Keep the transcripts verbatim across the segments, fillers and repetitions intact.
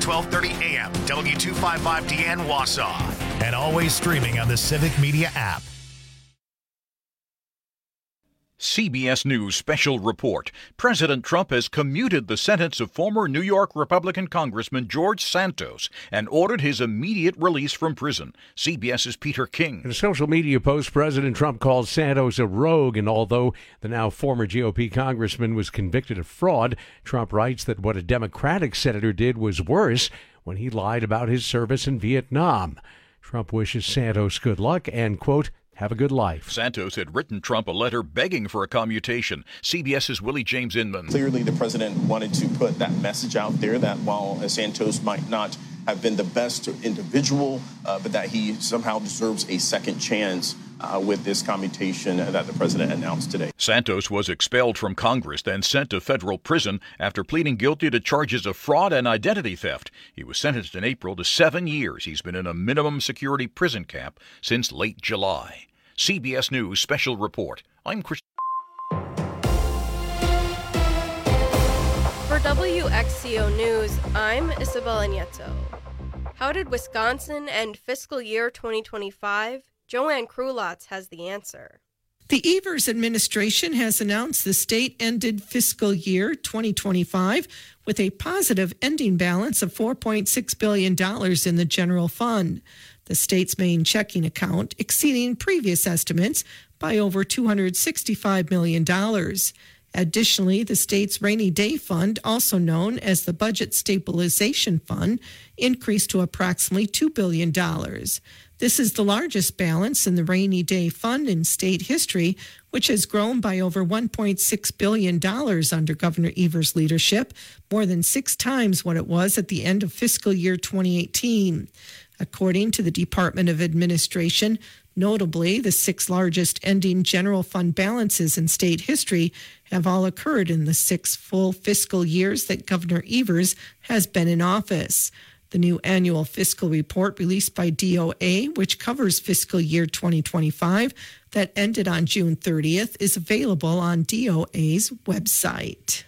twelve thirty A M, W two fifty-five D N Wausau. And always streaming on the Civic Media app. C B S News Special Report. President Trump has commuted the sentence of former New York Republican Congressman George Santos and ordered his immediate release from prison. CBS's Peter King. In a social media post, President Trump called Santos a rogue, and although the now former G O P congressman was convicted of fraud, Trump writes that what a Democratic senator did was worse when he lied about his service in Vietnam. Trump wishes Santos good luck and, quote, have a good life. Santos had written Trump a letter begging for a commutation. CBS's Willie James Inman. Clearly, the president wanted to put that message out there that while Santos might not have been the best individual, uh, but that he somehow deserves a second chance uh, with this commutation that the president announced today. Santos was expelled from Congress, then sent to federal prison after pleading guilty to charges of fraud and identity theft. He was sentenced in April to seven years. He's been in a minimum security prison camp since late July. C B S News Special Report. I'm Chris. For W X C O News, I'm Isabella Nieto. How did Wisconsin end fiscal year twenty twenty-five? Joanne Krulotz has the answer. The Evers administration has announced the state ended fiscal year twenty twenty-five with a positive ending balance of four point six billion dollars in the general fund, the state's main checking account exceeding previous estimates by over two hundred sixty-five million dollars. Additionally, the state's rainy day fund, also known as the Budget Stabilization Fund, increased to approximately two billion dollars. This is the largest balance in the rainy day fund in state history, which has grown by over one point six billion dollars under Governor Evers' leadership, more than six times what it was at the end of fiscal year twenty eighteen. According to the Department of Administration, notably, the six largest ending general fund balances in state history have all occurred in the six full fiscal years that Governor Evers has been in office. The new annual fiscal report released by D O A, which covers fiscal year twenty twenty-five, that ended on June thirtieth, is available on D O A's website.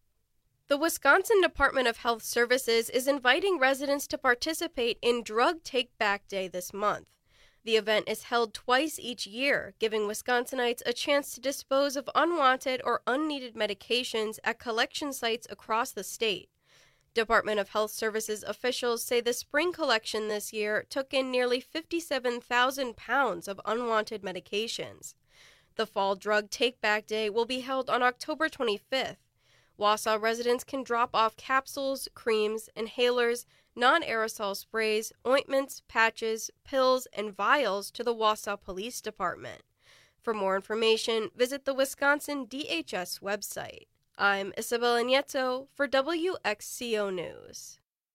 The Wisconsin Department of Health Services is inviting residents to participate in Drug Take Back Day this month. The event is held twice each year, giving Wisconsinites a chance to dispose of unwanted or unneeded medications at collection sites across the state. Department of Health Services officials say the spring collection this year took in nearly fifty-seven thousand pounds of unwanted medications. The Fall Drug Take Back Day will be held on October twenty-fifth. Wausau residents can drop off capsules, creams, inhalers, non-aerosol sprays, ointments, patches, pills, and vials to the Wausau Police Department. For more information, visit the Wisconsin D H S website. I'm Isabella Nieto for W X C O News.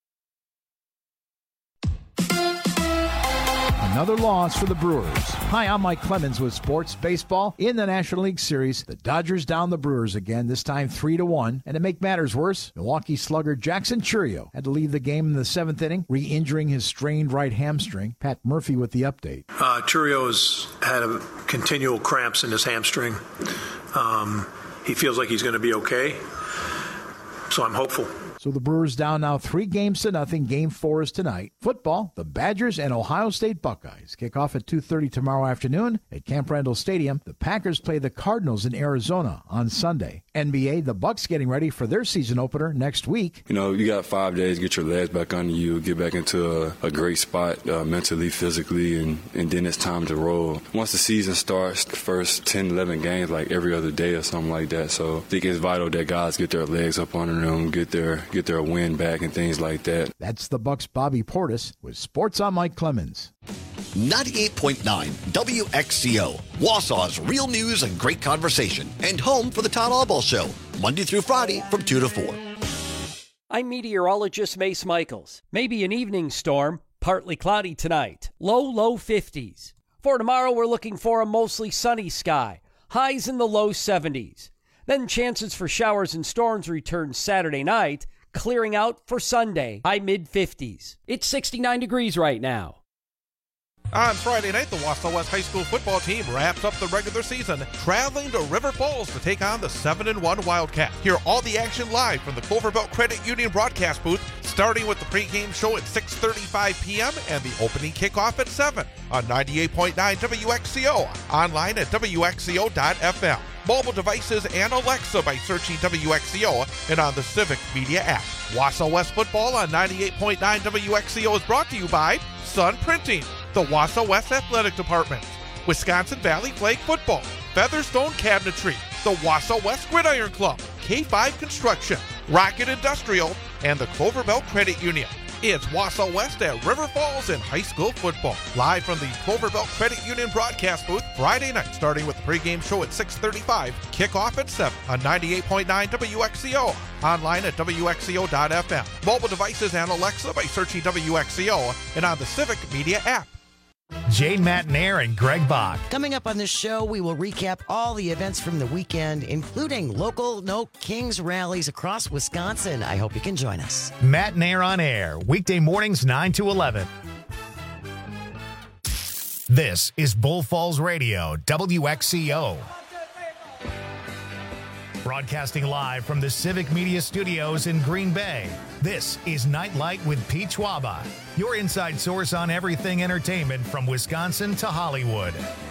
Another loss for the Brewers. Hi, I'm Mike Clemens with Sports Baseball. In the National League Series, the Dodgers down the Brewers again, this time three to one. And to make matters worse, Milwaukee slugger Jackson Chourio had to leave the game in the seventh inning, re-injuring his strained right hamstring. Pat Murphy with the update. Uh, Chourio's had a continual cramps in his hamstring. Um, he feels like he's going to be okay, so I'm hopeful. So the Brewers down now three games to nothing. Game four is tonight. Football, the Badgers and Ohio State Buckeyes kick off at two thirty tomorrow afternoon at Camp Randall Stadium. The Packers play the Cardinals in Arizona on Sunday. N B A, the Bucks getting ready for their season opener next week. You know, you got five days, get your legs back under you, get back into a, a great spot uh, mentally, physically, and, and then it's time to roll. Once the season starts, the first ten, eleven games, like every other day or something like that. So I think it's vital that guys get their legs up under them, get their get their win back and things like that. That's the Bucks' Bobby Portis with Sports on Mike Clemens. ninety-eight point nine W X C O, Wausau's real news and great conversation, and home for the Todd Albaugh Show, Monday through Friday from two to four. I'm meteorologist Mace Michaels. Maybe an evening storm, partly cloudy tonight, low, low fifties. For tomorrow, we're looking for a mostly sunny sky, highs in the low seventies. Then chances for showers and storms return Saturday night, clearing out for Sunday, high mid-fifties. It's sixty-nine degrees right now. On Friday night, the Wausau West High School football team wraps up the regular season, traveling to River Falls to take on the seven and one Wildcats. Hear all the action live from the Clover Belt Credit Union broadcast booth, starting with the pregame show at six thirty-five p.m. and the opening kickoff at seven on ninety-eight point nine W X C O, online at W X C O dot F M, mobile devices, and Alexa by searching W X C O and on the Civic Media app. Wausau West football on ninety-eight point nine W X C O is brought to you by Sun Printing, the Wausau West Athletic Department, Wisconsin Valley Flag Football, Featherstone Cabinetry, the Wausau West Gridiron Club, K five Construction, Rocket Industrial, and the Clover Belt Credit Union. It's Wausau West at River Falls in high school football. Live from the Clover Belt Credit Union broadcast booth Friday night, starting with the pregame show at six thirty-five, kickoff at seven on ninety-eight point nine W X C O, online at W X C O dot F M, mobile devices, and Alexa by searching W X C O and on the Civic Media app. Jane Matnair and Greg Bach. Coming up on this show, we will recap all the events from the weekend, including local No Kings rallies across Wisconsin. I hope you can join us. Matnair on air, weekday mornings nine to eleven. This is Bull Falls Radio, W X C O. Broadcasting live from the Civic Media Studios in Green Bay, this is Nightlight with Pete Schwaba, your inside source on everything entertainment from Wisconsin to Hollywood.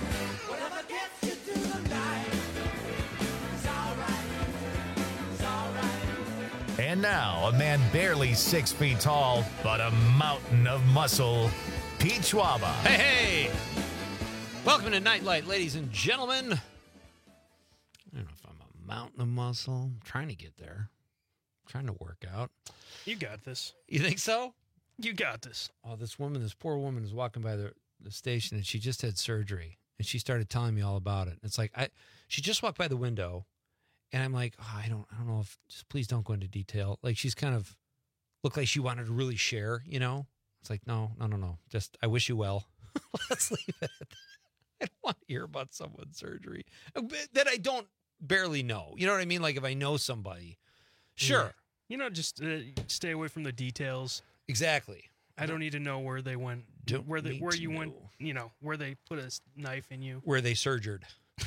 And now, a man barely six feet tall, but a mountain of muscle, Pete Schwaba. Hey, hey! Welcome to Nightlight, ladies and gentlemen. I don't know if I'm a mountain of muscle. I'm trying to get there. I'm trying to work out. You got this. You think so? You got this. Oh, this woman, this poor woman was walking by the, the station, and she just had surgery, and she started telling me all about it. It's like, I, she just walked by the window, and I'm like, oh, I don't, I don't know if, just please don't go into detail. Like, she's kind of looked like she wanted to really share, you know? It's like, no, no, no, no. Just, I wish you well. Let's leave it at that. I don't want to hear about someone's surgery that I don't barely know. You know what I mean? Like, if I know somebody, sure. Yeah. You know, just uh, stay away from the details. Exactly. I don't need to know where they went, Don't where they, need where to you know. went, you know, where they put a s- knife in you. Where they surgered.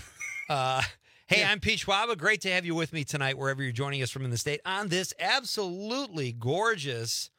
uh, hey, I'm Pete Schwaba. Great to have you with me tonight, wherever you're joining us from in the state, on this absolutely gorgeous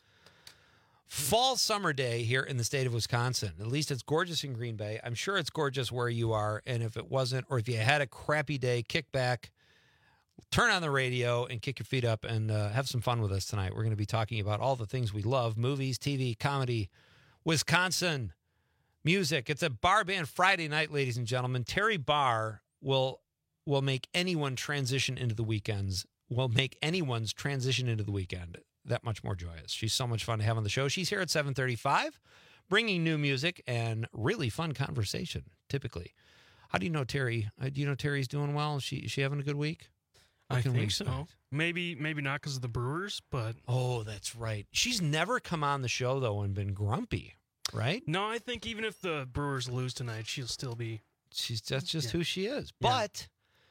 fall summer day here in the state of Wisconsin. At least it's gorgeous in Green Bay. I'm sure it's gorgeous where you are. And if it wasn't, or if you had a crappy day, kick back, turn on the radio, and kick your feet up and uh, have some fun with us tonight. We're going to be talking about all the things we love: movies, T V, comedy, Wisconsin, music. It's a Bar Band Friday night, ladies and gentlemen. Terry Barr will will make anyone transition into the weekends, will make anyone's transition into the weekend that much more joyous. She's so much fun to have on the show. She's here at seven thirty-five, bringing new music and really fun conversation, typically. How do you know Terry? Uh, do you know Terry's doing well? Is she, is she having a good week? What I can we think so. expect? Maybe, maybe not because of the Brewers, but Oh, that's right. She's never come on the show, though, and been grumpy, right? no, I think even if the Brewers lose tonight, she'll still be. She's That's just Yeah. who she is. Yeah. But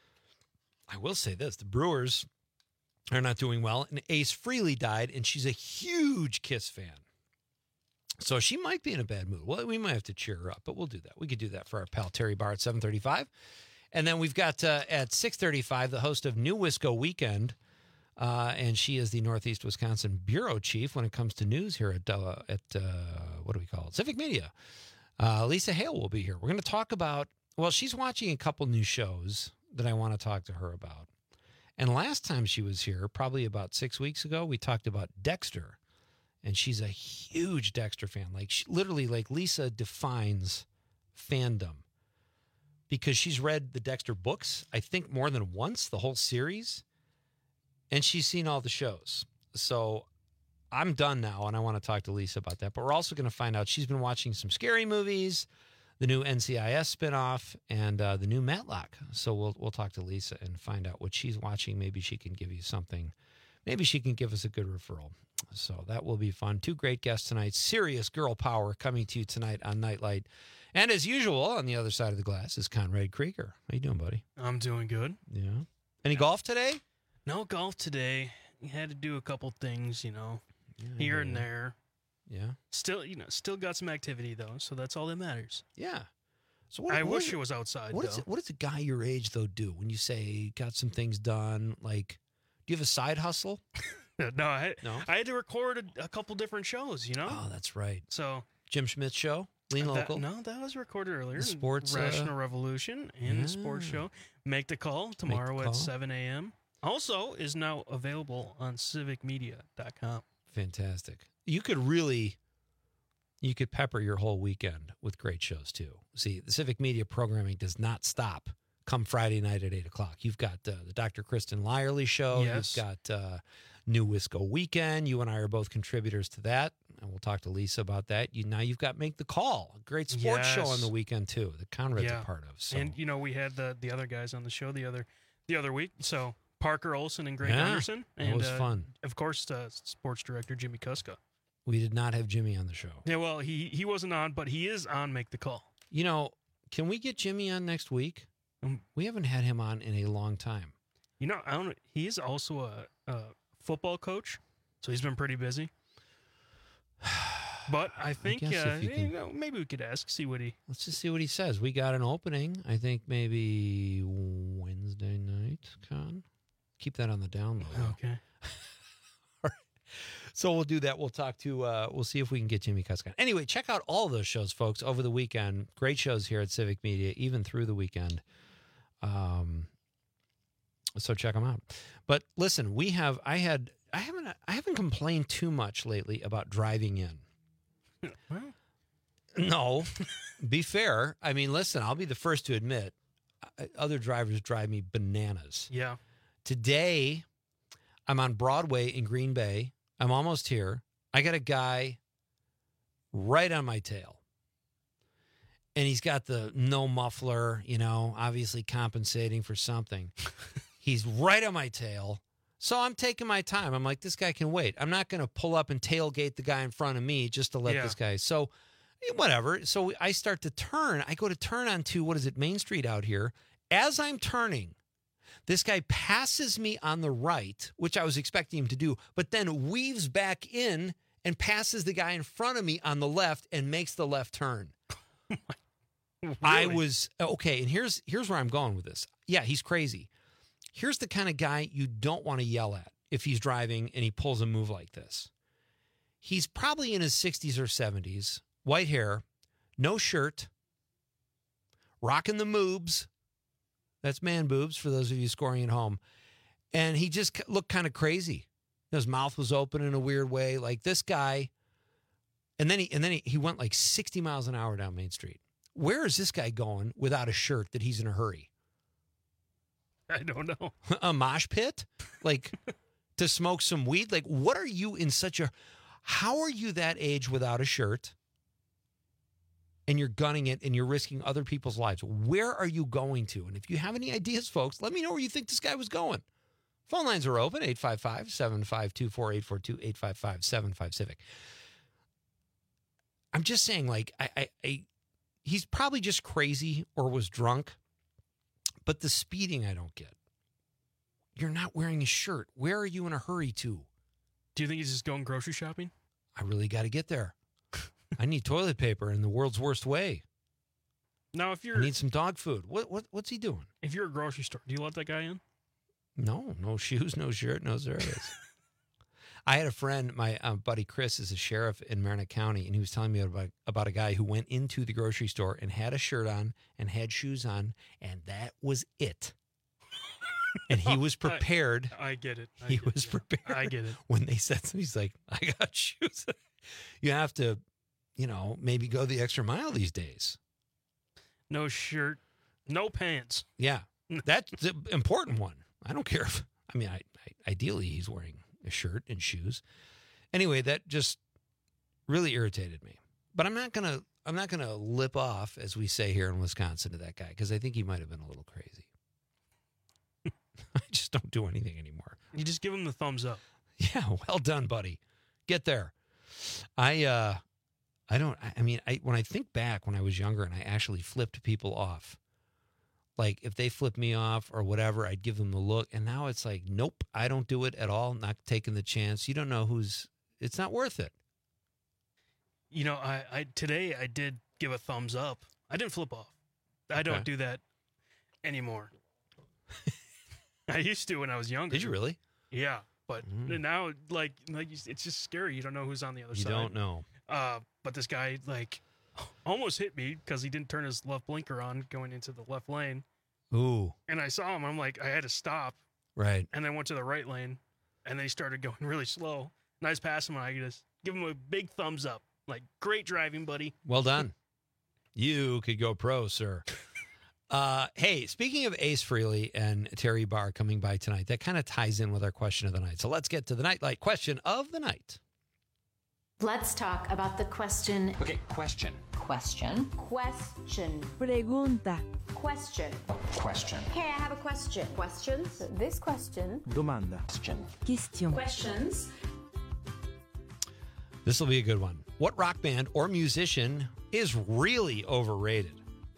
I will say this. The Brewers are not doing well, and Ace Frehley died, and she's a huge Kiss fan. So she might be in a bad mood. Well, we might have to cheer her up, but we'll do that. We could do that for our pal Terry Barr at seven thirty-five. And then we've got uh, at six thirty-five the host of New Wisco Weekend, uh, and she is the Northeast Wisconsin bureau chief when it comes to news here at, uh, at uh, what do we call it, Civic Media. Uh, Lisa Hale will be here. We're going to talk about, well, she's watching a couple new shows that I want to talk to her about. And last time she was here, probably about six weeks ago, we talked about Dexter. And she's a huge Dexter fan. Like, she, literally, like, Lisa defines fandom. Because she's read the Dexter books, I think more than once, the whole series. And she's seen all the shows. So I'm done now, and I want to talk to Lisa about that. But we're also going to find out she's been watching some scary movies, the new N C I S spinoff, and uh, the new Matlock. So we'll we'll talk to Lisa and find out what she's watching. Maybe she can give you something. Maybe she can give us a good referral. So that will be fun. Two great guests tonight. Serious girl power coming to you tonight on Nightlight. And as usual, on the other side of the glass is Conrad Krieger. How you doing, buddy? I'm doing good. Yeah. Any golf today? No golf today. You had to do a couple things, you know, Yeah, here yeah. and there. Yeah. Still, you know, still got some activity though, so that's all that matters. Yeah. So what, I what wish is it was outside. What though. does it, what does a guy your age though do when you say got some things done? Like, do you have a side hustle? No, I, No? I had to record a, a couple different shows, you know? Oh, that's right. So Jim Schmidt Show, Lean that, Local. No, that was recorded earlier. The sports, Rational uh, Revolution and yeah. the sports show. Make the Call tomorrow the at Call. seven a.m. Also is now available on civic media dot com. Fantastic. You could really, you could pepper your whole weekend with great shows too. See, the Civic Media programming does not stop come Friday night at eight o'clock. You've got uh, the Doctor Kristen Lyerly show. Yes. You've got uh, New Wisco Weekend. You and I are both contributors to that. And we'll talk to Lisa about that. You Now you've got Make the Call, a great sports Yes. show on the weekend too, that Conrad's Yeah. a part of. So. And, you know, we had the, the other guys on the show the other the other week. So Parker Olson and Greg Yeah, Anderson. that And, was uh, fun. Of course, uh, sports director Jimmy Kuska. We did not have Jimmy on the show. Yeah, well, he, he wasn't on, but he is on Make the Call. You know, can we get Jimmy on next week? Um, We haven't had him on in a long time. You know, I don't. He is also a, a football coach, so he's been pretty busy. But I think guess uh, if you you can- know, maybe we could ask, see what he. Let's just see what he says. We got an opening, I think maybe Wednesday night, Con. Keep that on the down low. Okay. So we'll do that. We'll talk to, uh, we'll see if we can get Jimmy Kuska. Anyway, check out all those shows, folks, over the weekend. Great shows here at Civic Media, even through the weekend. Um, so check them out. But listen, we have, I had, I haven't, I haven't complained too much lately about driving in. Well, No, be fair. I mean, listen, I'll be the first to admit, uh, other drivers drive me bananas. yeah. Today, I'm on Broadway in Green Bay. I'm almost here. I got a guy right on my tail. And he's got the no muffler, you know, obviously compensating for something. He's right on my tail. So I'm taking my time. I'm like, this guy can wait. I'm not going to pull up and tailgate the guy in front of me just to let Yeah. this guy. So whatever. So I start to turn. I go to turn onto, what is it, Main Street out here. As I'm turning, this guy passes me on the right, which I was expecting him to do, but then weaves back in and passes the guy in front of me on the left and makes the left turn. I was okay, and here's here's where I'm going with this. Yeah, he's crazy. Here's the kind of guy you don't want to yell at if he's driving and he pulls a move like this. He's probably in his sixties or seventies, white hair, no shirt, rocking the moobs. That's man boobs for those of you scoring at home. And he just looked kind of crazy. His mouth was open in a weird way, like this guy. And then he and then he, he went like sixty miles an hour down Main Street. Where is this guy going without a shirt that he's in a hurry? I don't know. A mosh pit? Like to smoke some weed? Like what are you in such a how are you that age without a shirt? And you're gunning it and you're risking other people's lives. Where are you going to? And if you have any ideas, folks, let me know where you think this guy was going. Phone lines are open, eight five five, seven five two, four eight four two, eight five five, seven five Civic. I'm just saying, like, I, I, I, he's probably just crazy or was drunk, but the speeding I don't get. You're not wearing a shirt. Where are you in a hurry to? Do you think he's just going grocery shopping? I really got to get there. I need toilet paper in the world's worst way. Now, if you're I need some dog food. What what what's he doing? if you're a grocery store, do you let that guy in? No, no shoes, no shirt, no there it is. I had a friend, my uh, buddy Chris is a sheriff in Marinette County, and he was telling me about, about a guy who went into the grocery store and had a shirt on and had shoes on, and that was it. And he was prepared. I, I get it. I he get was it. prepared. I get it. When they said something, he's like, I got shoes. You have to, you know, maybe go the extra mile these days. No shirt, no pants. Yeah, that's the important one. I don't care if, I mean, I, I, ideally he's wearing a shirt and shoes. Anyway, that just really irritated me. But I'm not gonna, I'm not gonna lip off, as we say here in Wisconsin, to that guy because I think he might have been a little crazy. I just don't do anything anymore. You just give him the thumbs up. Yeah, well done, buddy. Get there. I, uh, I don't. I mean, I when I think back when I was younger and I actually flipped people off. Like if they flip me off or whatever, I'd give them the look. And now it's like, nope, I don't do it at all. Not taking the chance. You don't know who's, it's not worth it. You know, I, I today I did give a thumbs up. I didn't flip off. I don't Okay. do that anymore. I used to when I was younger. Did you really? Yeah. But now, like, like it's just scary. You don't know who's on the other You side. don't know. Uh, but this guy, like, almost hit me because he didn't turn his left blinker on going into the left lane. Ooh. And I saw him. I'm like, I had to stop. Right. And then went to the right lane, and they started going really slow. And I just passed him, and I just give him a big thumbs up. Like, great driving, buddy. Well done. You could go pro, sir. Uh, hey, speaking of Ace Frehley and Terry Barr coming by tonight, that kind of ties in with our question of the night. So let's get to the Nightlight question of the night. Let's talk about the question. Okay, question. Question. Question. Pregunta. Question. Question. Hey, I have a question. Questions? This question. Domanda. Question. Question. Questions. This will be a good one. What rock band or musician is really overrated?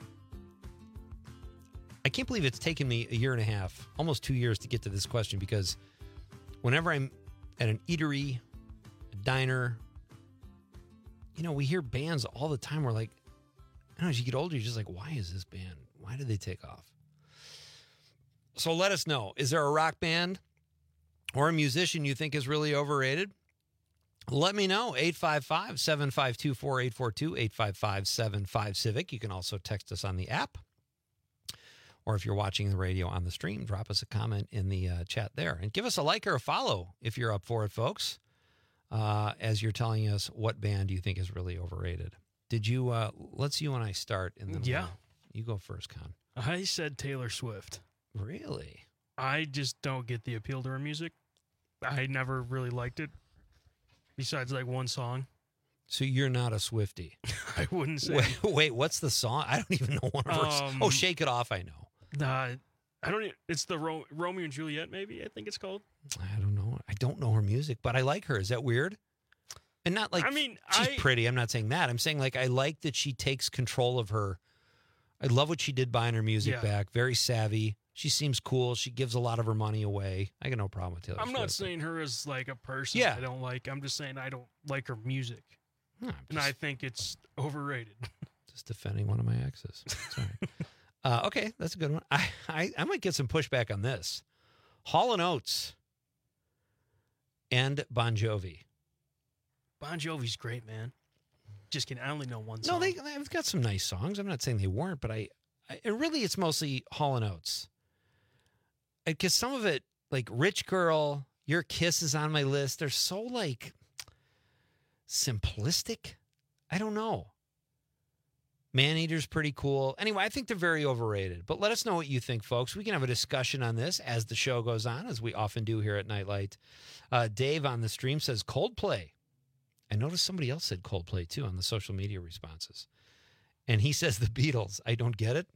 I can't believe it's taken me a year and a half, almost two years to get to this question, because whenever I'm at an eatery, a diner, you know, we hear bands all the time. We're like, I don't know, as you get older, you're just like, why is this band? Why did they take off? So let us know. Is there a rock band or a musician you think is really overrated? Let me know. eight five five, seven five two, four eight four two, eight five five, seven five Civic. You can also text us on the app. Or if you're watching the radio on the stream, drop us a comment in the uh, chat there. And give us a like or a follow if you're up for it, folks, uh, as you're telling us what band you think is really overrated. Did you, uh, let's you and I start. And then Yeah. we'll, you go first, Con. I said Taylor Swift. Really? I just don't get the appeal to her music. I never really liked it, besides like one song. So you're not a Swiftie? I wouldn't say. Wait, wait, what's the song? I don't even know one of her. Um, oh, Shake It Off, I know. Uh, I don't. e- It's the Ro- Romeo and Juliet, maybe. I think it's called. I don't know. I don't know her music, but I like her. Is that weird? And not like I mean, she's I- pretty. I'm not saying that. I'm saying like I like that she takes control of her. I love what she did buying her music Yeah. back. Very savvy. She seems cool. She gives a lot of her money away. I got no problem with Taylor I'm Swift. not saying her as like a person. Yeah. I don't like. I'm just saying I don't like her music, and I think it's overrated. Just defending one of my exes. Sorry. uh, okay, that's a good one. I, I I might get some pushback on this. Hall and Oates and Bon Jovi. Bon Jovi's great, man. Just kidding. I only know one No, song. they, they've got some nice songs. I'm not saying they weren't, but I, I and really it's mostly Hall and Oates. Because some of it, like Rich Girl, Your Kiss is on my list. They're so like simplistic. I don't know. Maneater's pretty cool. Anyway, I think they're very overrated. But let us know what you think, folks. We can have a discussion on this as the show goes on, as we often do here at Nightlight. Uh, Dave on the stream says Coldplay. I noticed somebody else said Coldplay, too, on the social media responses. And he says the Beatles. I don't get it.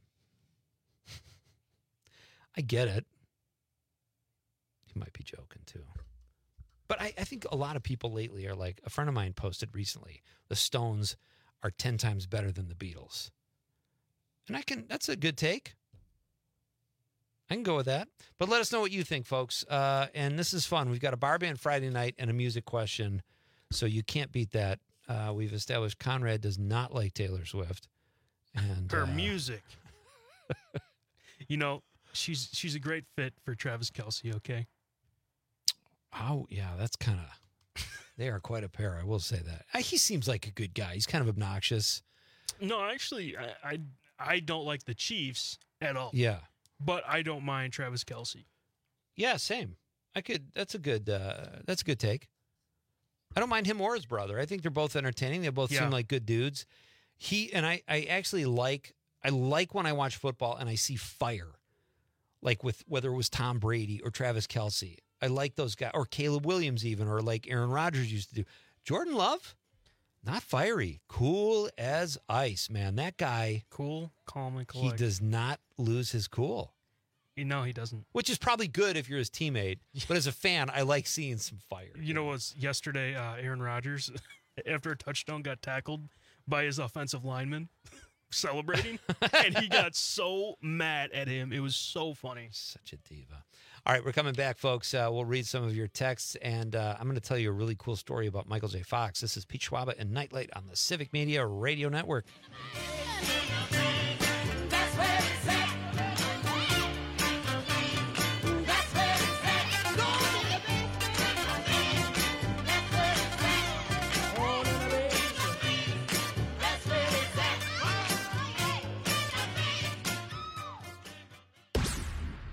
I get it. He might be joking, too. But I, I think a lot of people lately are like, a friend of mine posted recently, the Stones are ten times better than the Beatles. And I can, that's a good take. I can go with that. But let us know what you think, folks. Uh, and this is fun. We've got a bar band Friday night and a music question. So you can't beat that. Uh, we've established Conrad does not like Taylor Swift. And her uh, music. You know, she's she's a great fit for Travis Kelce, okay? Oh, yeah, that's kind of, they are quite a pair. I will say that. Uh, he seems like a good guy. He's kind of obnoxious. No, actually, I, I I don't like the Chiefs at all. Yeah. But I don't mind Travis Kelce. Yeah, same. I could, that's a good, uh, that's a good take. I don't mind him or his brother. I think they're both entertaining. They both Yeah. seem like good dudes. He, and I, I actually like, I like when I watch football and I see fire. Like with, whether it was Tom Brady or Travis Kelce. I like those guys, or Caleb Williams even, or like Aaron Rodgers used to do. Jordan Love, not fiery, cool as ice, man. That guy, cool, calm, and he collected. does not lose his cool. You know he doesn't. Which is probably good if you're his teammate. But as a fan, I like seeing some fire. You know, it was yesterday, uh, Aaron Rodgers, after a touchdown, got tackled by his offensive lineman, celebrating, and he got so mad at him. It was so funny. Such a diva. All right, we're coming back, folks. Uh, we'll read some of your texts, and uh, I'm going to tell you a really cool story about Michael J. Fox. This is Pete Schwaba and Nightlight on the Civic Media Radio Network.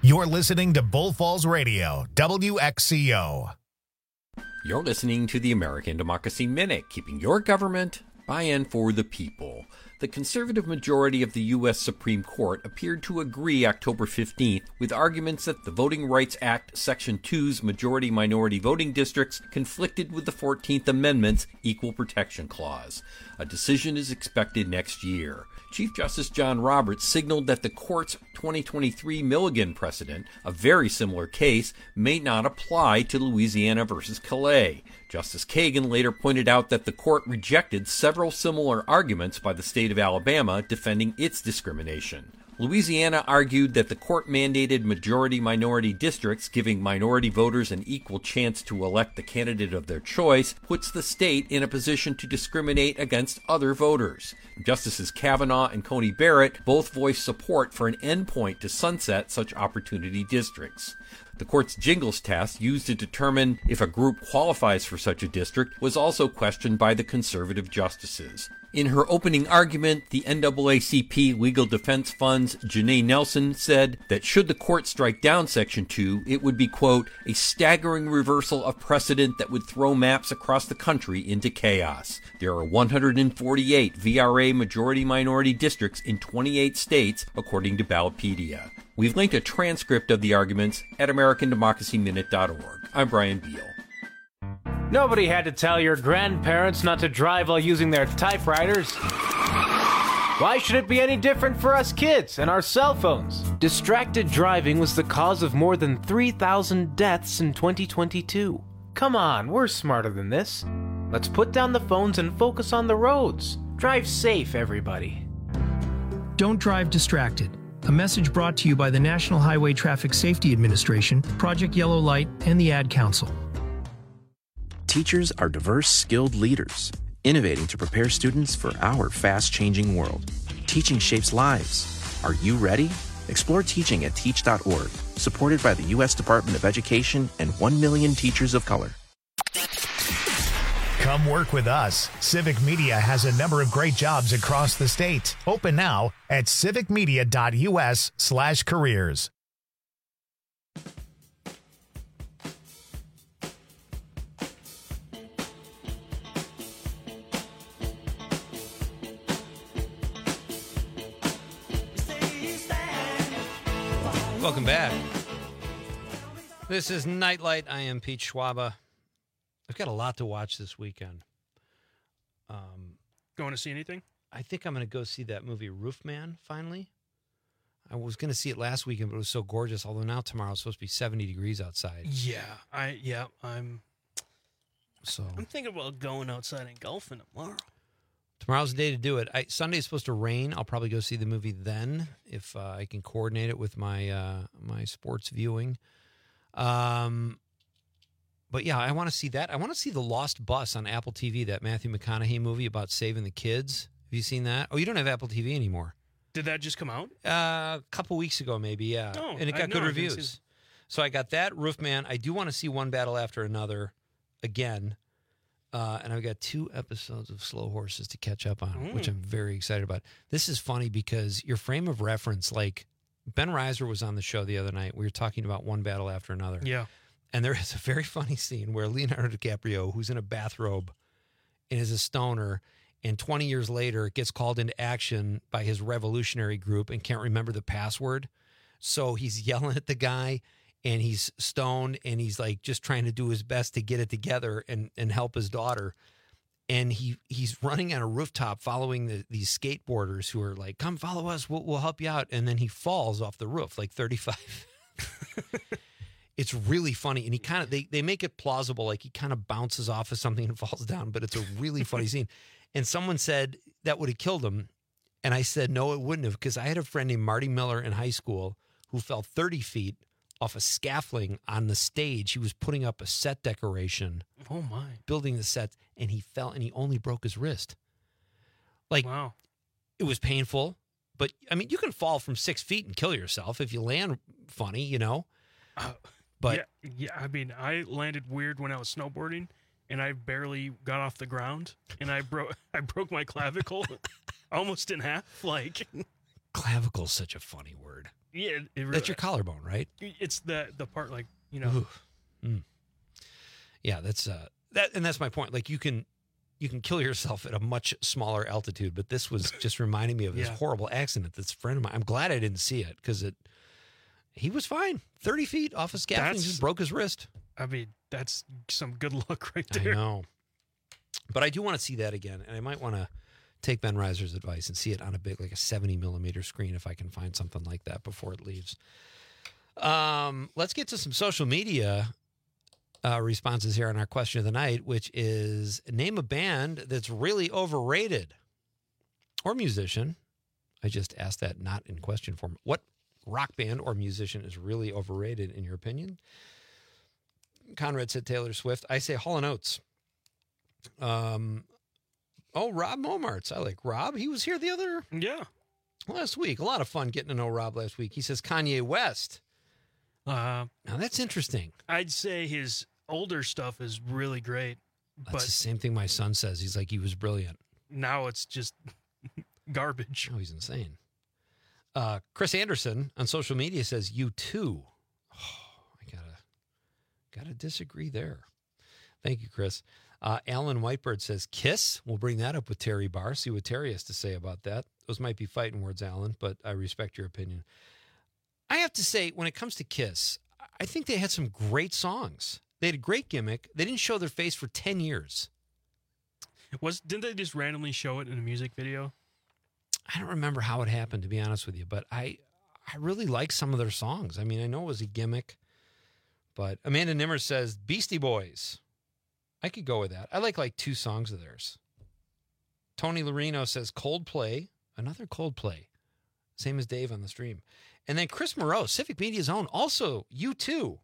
You're listening to Bull Falls Radio, W X C O. You're listening to the American Democracy Minute, keeping your government by and for the people. The conservative majority of the U S Supreme Court appeared to agree October fifteenth with arguments that the Voting Rights Act Section two's majority-minority voting districts conflicted with the fourteenth Amendment's Equal Protection Clause. A decision is expected next year. Chief Justice John Roberts signaled that the court's twenty twenty-three Milligan precedent, a very similar case, may not apply to Louisiana versus Calais. Justice Kagan later pointed out that the court rejected several similar arguments by the state of Alabama defending its discrimination. Louisiana argued that the court-mandated majority-minority districts giving minority voters an equal chance to elect the candidate of their choice puts the state in a position to discriminate against other voters. Justices Kavanaugh and Coney Barrett both voiced support for an endpoint to sunset such opportunity districts. The court's Jingles test, used to determine if a group qualifies for such a district, was also questioned by the conservative justices. In her opening argument, the N double A C P Legal Defense Fund's Janae Nelson said that should the court strike down Section two, it would be, quote, a staggering reversal of precedent that would throw maps across the country into chaos. There are one hundred forty-eight V R A majority-minority districts in twenty-eight states, according to Ballotpedia. We've linked a transcript of the arguments at American Democracy Minute dot org. I'm Brian Beal. Nobody had to tell your grandparents not to drive while using their typewriters. Why should it be any different for us kids and our cell phones? Distracted driving was the cause of more than three thousand deaths in twenty twenty-two. Come on, we're smarter than this. Let's put down the phones and focus on the roads. Drive safe, everybody. Don't drive distracted. A message brought to you by the National Highway Traffic Safety Administration, Project Yellow Light, and the Ad Council. Teachers are diverse, skilled leaders, innovating to prepare students for our fast-changing world. Teaching shapes lives. Are you ready? Explore teaching at teach dot org, supported by the U S Department of Education and one million teachers of color. Come work with us. Civic Media has a number of great jobs across the state. Open now at civic media dot U S slash careers. Welcome back. This is Nightlight. I am Pete Schwaba. I've got a lot to watch this weekend. Um, Going to see anything? I think I'm going to go see that movie Roofman, finally. I was going to see it last weekend, but it was so gorgeous, although now tomorrow it's supposed to be seventy degrees outside. Yeah, I yeah, I'm So I'm thinking about going outside and golfing tomorrow. Tomorrow's the day to do it. I, Sunday's supposed to rain. I'll probably go see the movie then if uh, I can coordinate it with my uh, my sports viewing. Um, but yeah, I want to see that. I want to see The Lost Bus on Apple T V, that Matthew McConaughey movie about saving the kids. Have you seen that? Oh, you don't have Apple T V anymore. Did that just come out? Uh, a couple weeks ago, maybe, yeah. Oh, and it I- got no, good I didn't see reviews. So I got that, Roofman. I do want to see One Battle After Another again. Uh, and I've got two episodes of Slow Horses to catch up on, Mm. which I'm very excited about. This is funny because your frame of reference, like Ben Reiser was on the show the other night. We were talking about One Battle After Another. Yeah. And there is a very funny scene where Leonardo DiCaprio, who's in a bathrobe and is a stoner, and twenty years later gets called into action by his revolutionary group and can't remember the password. So he's yelling at the guy, and he's stoned, and he's like just trying to do his best to get it together and, and help his daughter. And he he's running on a rooftop following the, these skateboarders who are like, come follow us, we'll, we'll help you out. And then he falls off the roof, like thirty-five. It's really funny. And he kind of, they, they make it plausible. Like he kind of bounces off of something and falls down, but it's a really funny scene. And someone said that would have killed him. And I said, no, it wouldn't have, because I had a friend named Marty Miller in high school who fell thirty feet off a scaffolding on the stage. He was putting up a set decoration. Oh, my. Building the set, and he fell, and he only broke his wrist. Like, wow. It was painful, but, I mean, you can fall from six feet and kill yourself if you land funny, you know? Uh, But yeah, yeah, I mean, I landed weird when I was snowboarding, and I barely got off the ground, and I broke I broke my clavicle almost in half. Like clavicle's such a funny word. Yeah, it, it, That's your collarbone, right? It's the the part like you know. Mm. Yeah, that's uh that, and that's my point. Like you can you can kill yourself at a much smaller altitude, but this was just reminding me of this Yeah. horrible accident. This friend of mine. I'm glad I didn't see it because it. He was fine, thirty feet off a scaffolding, That's- just broke his wrist. I mean, that's some good luck right I there. know, but I do want to see that again, and I might want to take Ben Reiser's advice and see it on a big, like a seventy millimeter screen if I can find something like that before it leaves. Um, let's get to some social media uh, responses here on our question of the night, which is name a band that's really overrated or musician. I just asked that not in question form. What rock band or musician is really overrated in your opinion? Conrad said Taylor Swift. I say Hall and Oates. Um, oh, Rob Momarts. I like Rob. He was here the other yeah last week. A lot of fun getting to know Rob last week. He says Kanye West. Uh, now that's interesting. I'd say his older stuff is really great, That's but the same thing my son says. He's like, he was brilliant. now it's just garbage. Oh, he's insane. Uh, Chris Anderson on social media says U two. Oh, I gotta gotta disagree there. Thank you, Chris. Uh, Alan Whitebird says Kiss. We'll bring that up with Terry Barr. See what Terry has to say about that. Those might be fighting words, Alan, but I respect your opinion. I have to say, when it comes to Kiss, I think they had some great songs. They had a great gimmick. They didn't show their face for ten years. Was didn't they just randomly show it in a music video? I don't remember how it happened, to be honest with you, but I I really like some of their songs. I mean, I know it was a gimmick, but Amanda Nimmer says Beastie Boys. I could go with that. I like like two songs of theirs. Tony Lorino says Coldplay, another Coldplay, same as Dave on the stream. And then Chris Moreau, Civic Media's own, also U two.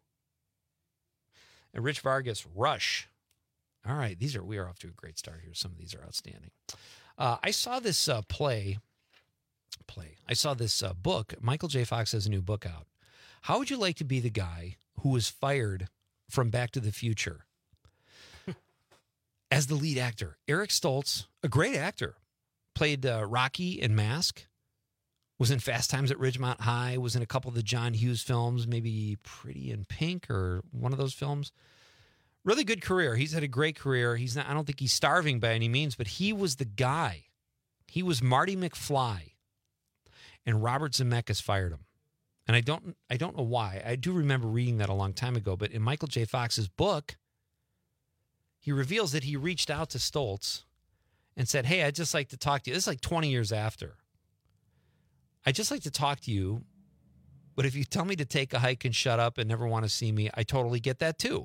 And Rich Vargas, Rush. All right, these are we are off to a great start here. Some of these are outstanding. Uh, I saw this uh, play. Play. I saw this uh, book. Michael J. Fox has a new book out. How would you like to be the guy who was fired from Back to the Future as the lead actor? Eric Stoltz, a great actor, played uh, Rocky in Mask, was in Fast Times at Ridgemont High, was in a couple of the John Hughes films, maybe Pretty in Pink or one of those films. Really good career. He's had a great career. He's not. I don't think he's starving by any means, but he was the guy. He was Marty McFly, and Robert Zemeckis fired him. And I don't. I don't know why. I do remember reading that a long time ago. But in Michael J. Fox's book, he reveals that he reached out to Stoltz and said, "Hey, I'd just like to talk to you." This is like twenty years after. I'd just like to talk to you, but if you tell me to take a hike and shut up and never want to see me, I totally get that too.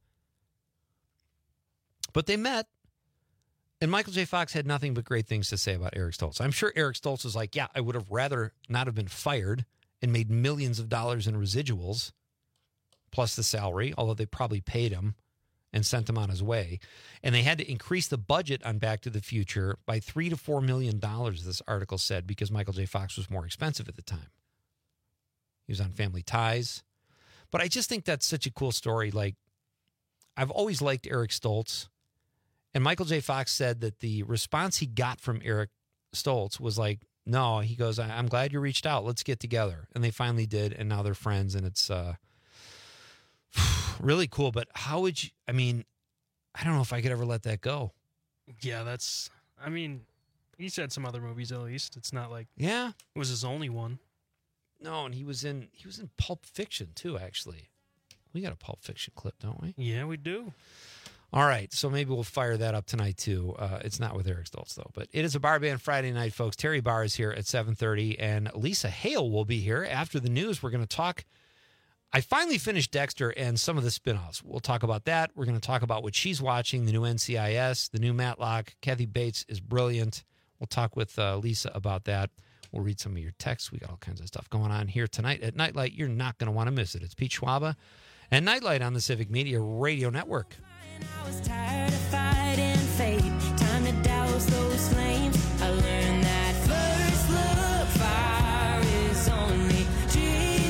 But they met, and Michael J. Fox had nothing but great things to say about Eric Stoltz. I'm sure Eric Stoltz was like, yeah, I would have rather not have been fired and made millions of dollars in residuals, plus the salary, although they probably paid him and sent him on his way. And they had to increase the budget on Back to the Future by three to four million dollars, this article said, because Michael J. Fox was more expensive at the time. He was on Family Ties. But I just think that's such a cool story. Like, I've always liked Eric Stoltz. And Michael J. Fox said that the response he got from Eric Stoltz was like, no, he goes, I'm glad you reached out. Let's get together. And they finally did. And now they're friends. And it's uh, really cool. But how would you, I mean, I don't know if I could ever let that go. Yeah, that's, I mean, he's had some other movies at least. It's not like yeah, it was his only one. No, and he was in, he was in Pulp Fiction too, actually. We got a Pulp Fiction clip, don't we? Yeah, we do. All right, so maybe we'll fire that up tonight, too. Uh, it's not with Eric Stoltz, though. But it is a Bar Band Friday night, folks. Terry Barr is here at seven thirty, and Lisa Hale will be here. After the news, we're going to talk. I finally finished Dexter and some of the spinoffs. We'll talk about that. We're going to talk about what she's watching, the new N C I S, the new Matlock. Kathy Bates is brilliant. We'll talk with uh, Lisa about that. We'll read some of your texts. We got all kinds of stuff going on here tonight at Nightlight. You're not going to want to miss it. It's Pete Schwaba and Nightlight on the Civic Media Radio Network. I was tired of fighting fate. Time to douse those flames. I learned that first look fire is only cheap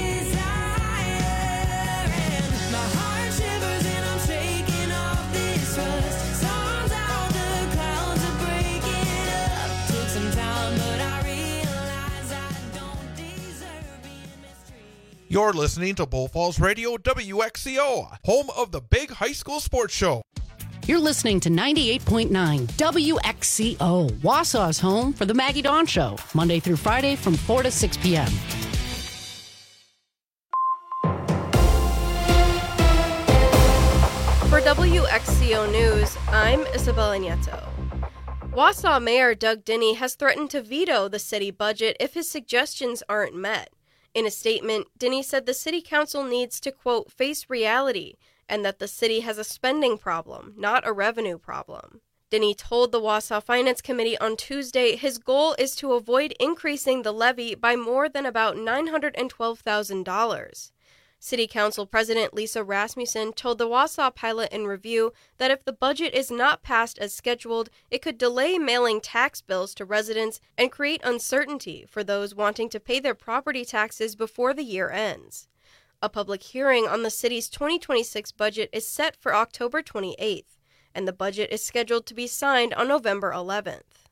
desire. And my heart shivers and I'm shaking off this rust. Storms out, the clouds are breaking up. Took some time, but I realize I don't deserve being You're listening to Bull Falls Radio, W X C O, home of the big high school sports show. You're listening to ninety-eight point nine W X C O, Wausau's home for the Maggie Dawn Show, Monday through Friday from four to six p.m. For W X C O News, I'm Isabella Nieto. Wausau Mayor Doug Dinny has threatened to veto the city budget if his suggestions aren't met. In a statement, Dinny said the city council needs to, quote, face reality, and that the city has a spending problem, not a revenue problem. Dinny told the Wausau Finance Committee on Tuesday his goal is to avoid increasing the levy by more than about nine hundred twelve thousand dollars. City Council President Lisa Rasmussen told the Wausau Pilot in Review that if the budget is not passed as scheduled, it could delay mailing tax bills to residents and create uncertainty for those wanting to pay their property taxes before the year ends. A public hearing on the city's twenty twenty-six budget is set for October twenty-eighth, and the budget is scheduled to be signed on November eleventh.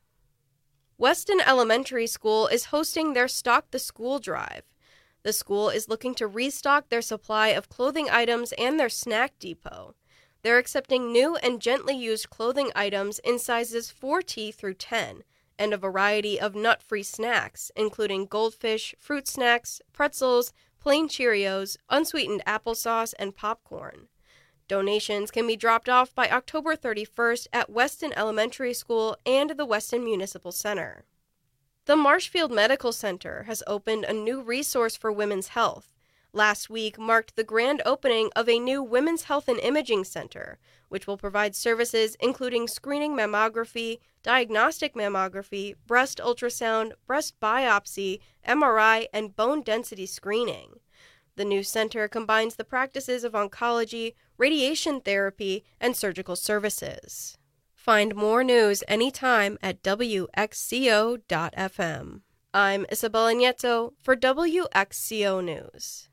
Weston Elementary School is hosting their Stock the School drive. The school is looking to restock their supply of clothing items and their snack depot. They're accepting new and gently used clothing items in sizes four T through ten, and a variety of nut-free snacks, including goldfish, fruit snacks, pretzels, plain Cheerios, unsweetened applesauce, and popcorn. Donations can be dropped off by October thirty-first at Weston Elementary School and the Weston Municipal Center. The Marshfield Medical Center has opened a new resource for women's health. Last week marked the grand opening of a new Women's Health and Imaging Center, which will provide services including screening mammography, diagnostic mammography, breast ultrasound, breast biopsy, M R I, and bone density screening. The new center combines the practices of oncology, radiation therapy, and surgical services. Find more news anytime at W X C O dot F M. I'm Isabella Nieto for W X C O News.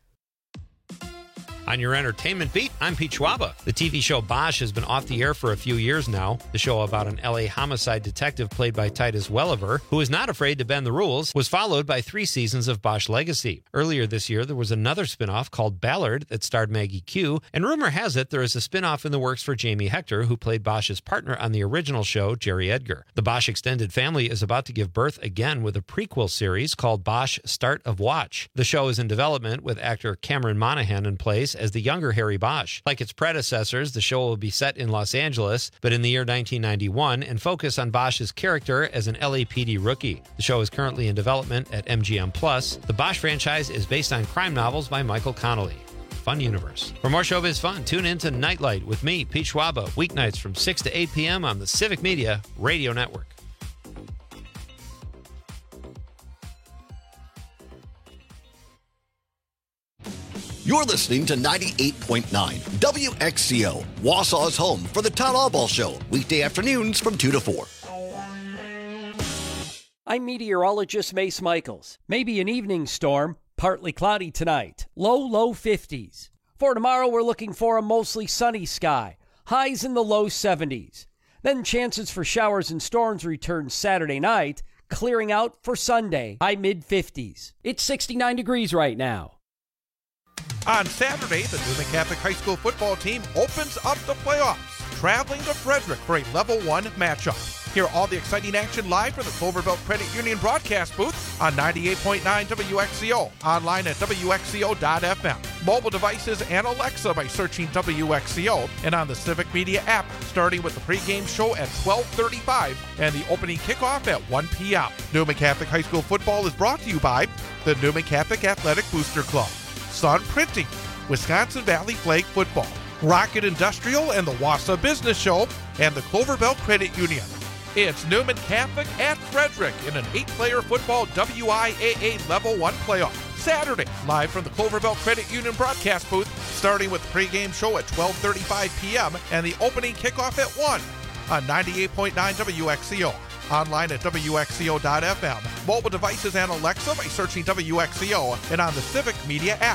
On your entertainment beat, I'm Pete Schwaba. The T V show Bosch has been off the air for a few years now. The show about an L A homicide detective played by Titus Welliver, who is not afraid to bend the rules, was followed by three seasons of Bosch Legacy. Earlier this year, there was another spinoff called Ballard that starred Maggie Q, and rumor has it there is a spinoff in the works for Jamie Hector, who played Bosch's partner on the original show, Jerry Edgar. The Bosch extended family is about to give birth again with a prequel series called Bosch Start of Watch. The show is in development with actor Cameron Monaghan in place as the younger Harry Bosch. Like its predecessors, the show will be set in Los Angeles, but in the year nineteen ninety-one, and focus on Bosch's character as an L A P D rookie. The show is currently in development at M G M Plus. The Bosch franchise is based on crime novels by Michael Connelly. Fun universe. For more showbiz fun, tune in to Nightlight with me, Pete Schwaba, weeknights from six to eight p.m. on the Civic Media Radio Network. You're listening to ninety-eight point nine W X C O, Wausau's home for the Todd Allball Show, weekday afternoons from two to four. I'm meteorologist Mace Michaels. Maybe an evening storm, partly cloudy tonight. Low, low fifties. For tomorrow, we're looking for a mostly sunny sky. Highs in the low seventies. Then chances for showers and storms return Saturday night, clearing out for Sunday, high mid-fifties. It's sixty-nine degrees right now. On Saturday, the Newman Catholic High School football team opens up the playoffs, traveling to Frederick for a Level one matchup. Hear all the exciting action live from the Clover Belt Credit Union broadcast booth on ninety-eight point nine W X C O, online at W X C O dot F M, mobile devices, and Alexa by searching W X C O, and on the Civic Media app, starting with the pregame show at twelve thirty-five and the opening kickoff at one p.m. Newman Catholic High School football is brought to you by the Newman Catholic Athletic Booster Club, Sun Printing, Wisconsin Valley Flag Football, Rocket Industrial and the Wausau Business Show, and the Clover Belt Credit Union. It's Newman Catholic at Frederick in an eight-player football W I A A Level one playoff. Saturday, live from the Clover Belt Credit Union broadcast booth, starting with the pregame show at twelve thirty-five p.m. and the opening kickoff at one on ninety-eight point nine W X C O. Online at W X C O dot F M, mobile devices, and Alexa by searching W X C O, and on the Civic Media app.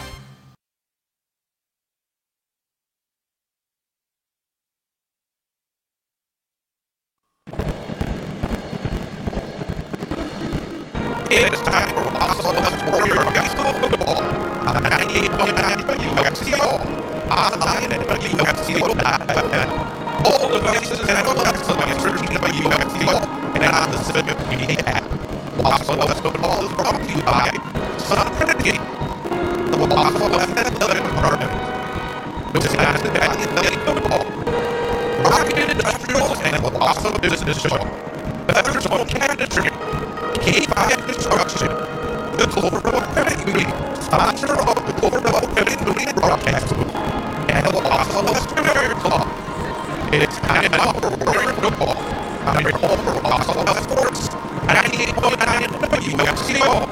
It's time for Wausau Warrior High School football. on ninety-eight point nine W X C O, online at W X C O dot F M. Mobile devices and Alexa by searching W X C O and on the Civic Media app. Wausau West Football is brought to you by Sun Trinity, the Wausau West Athletic Department, Wisconsin Valley Athletic Football, Rocket Industrials, and the Wausau Business Show, Feathersville Cabinetry, K five Construction, the Clover Road Credit Union, sponsor of the Clover Road Credit Union broadcast booth, and the Wausau West Premier Club. It's time now for Warrior Football on your home for Wausau West Sports, ninety-eight point nine W X C O.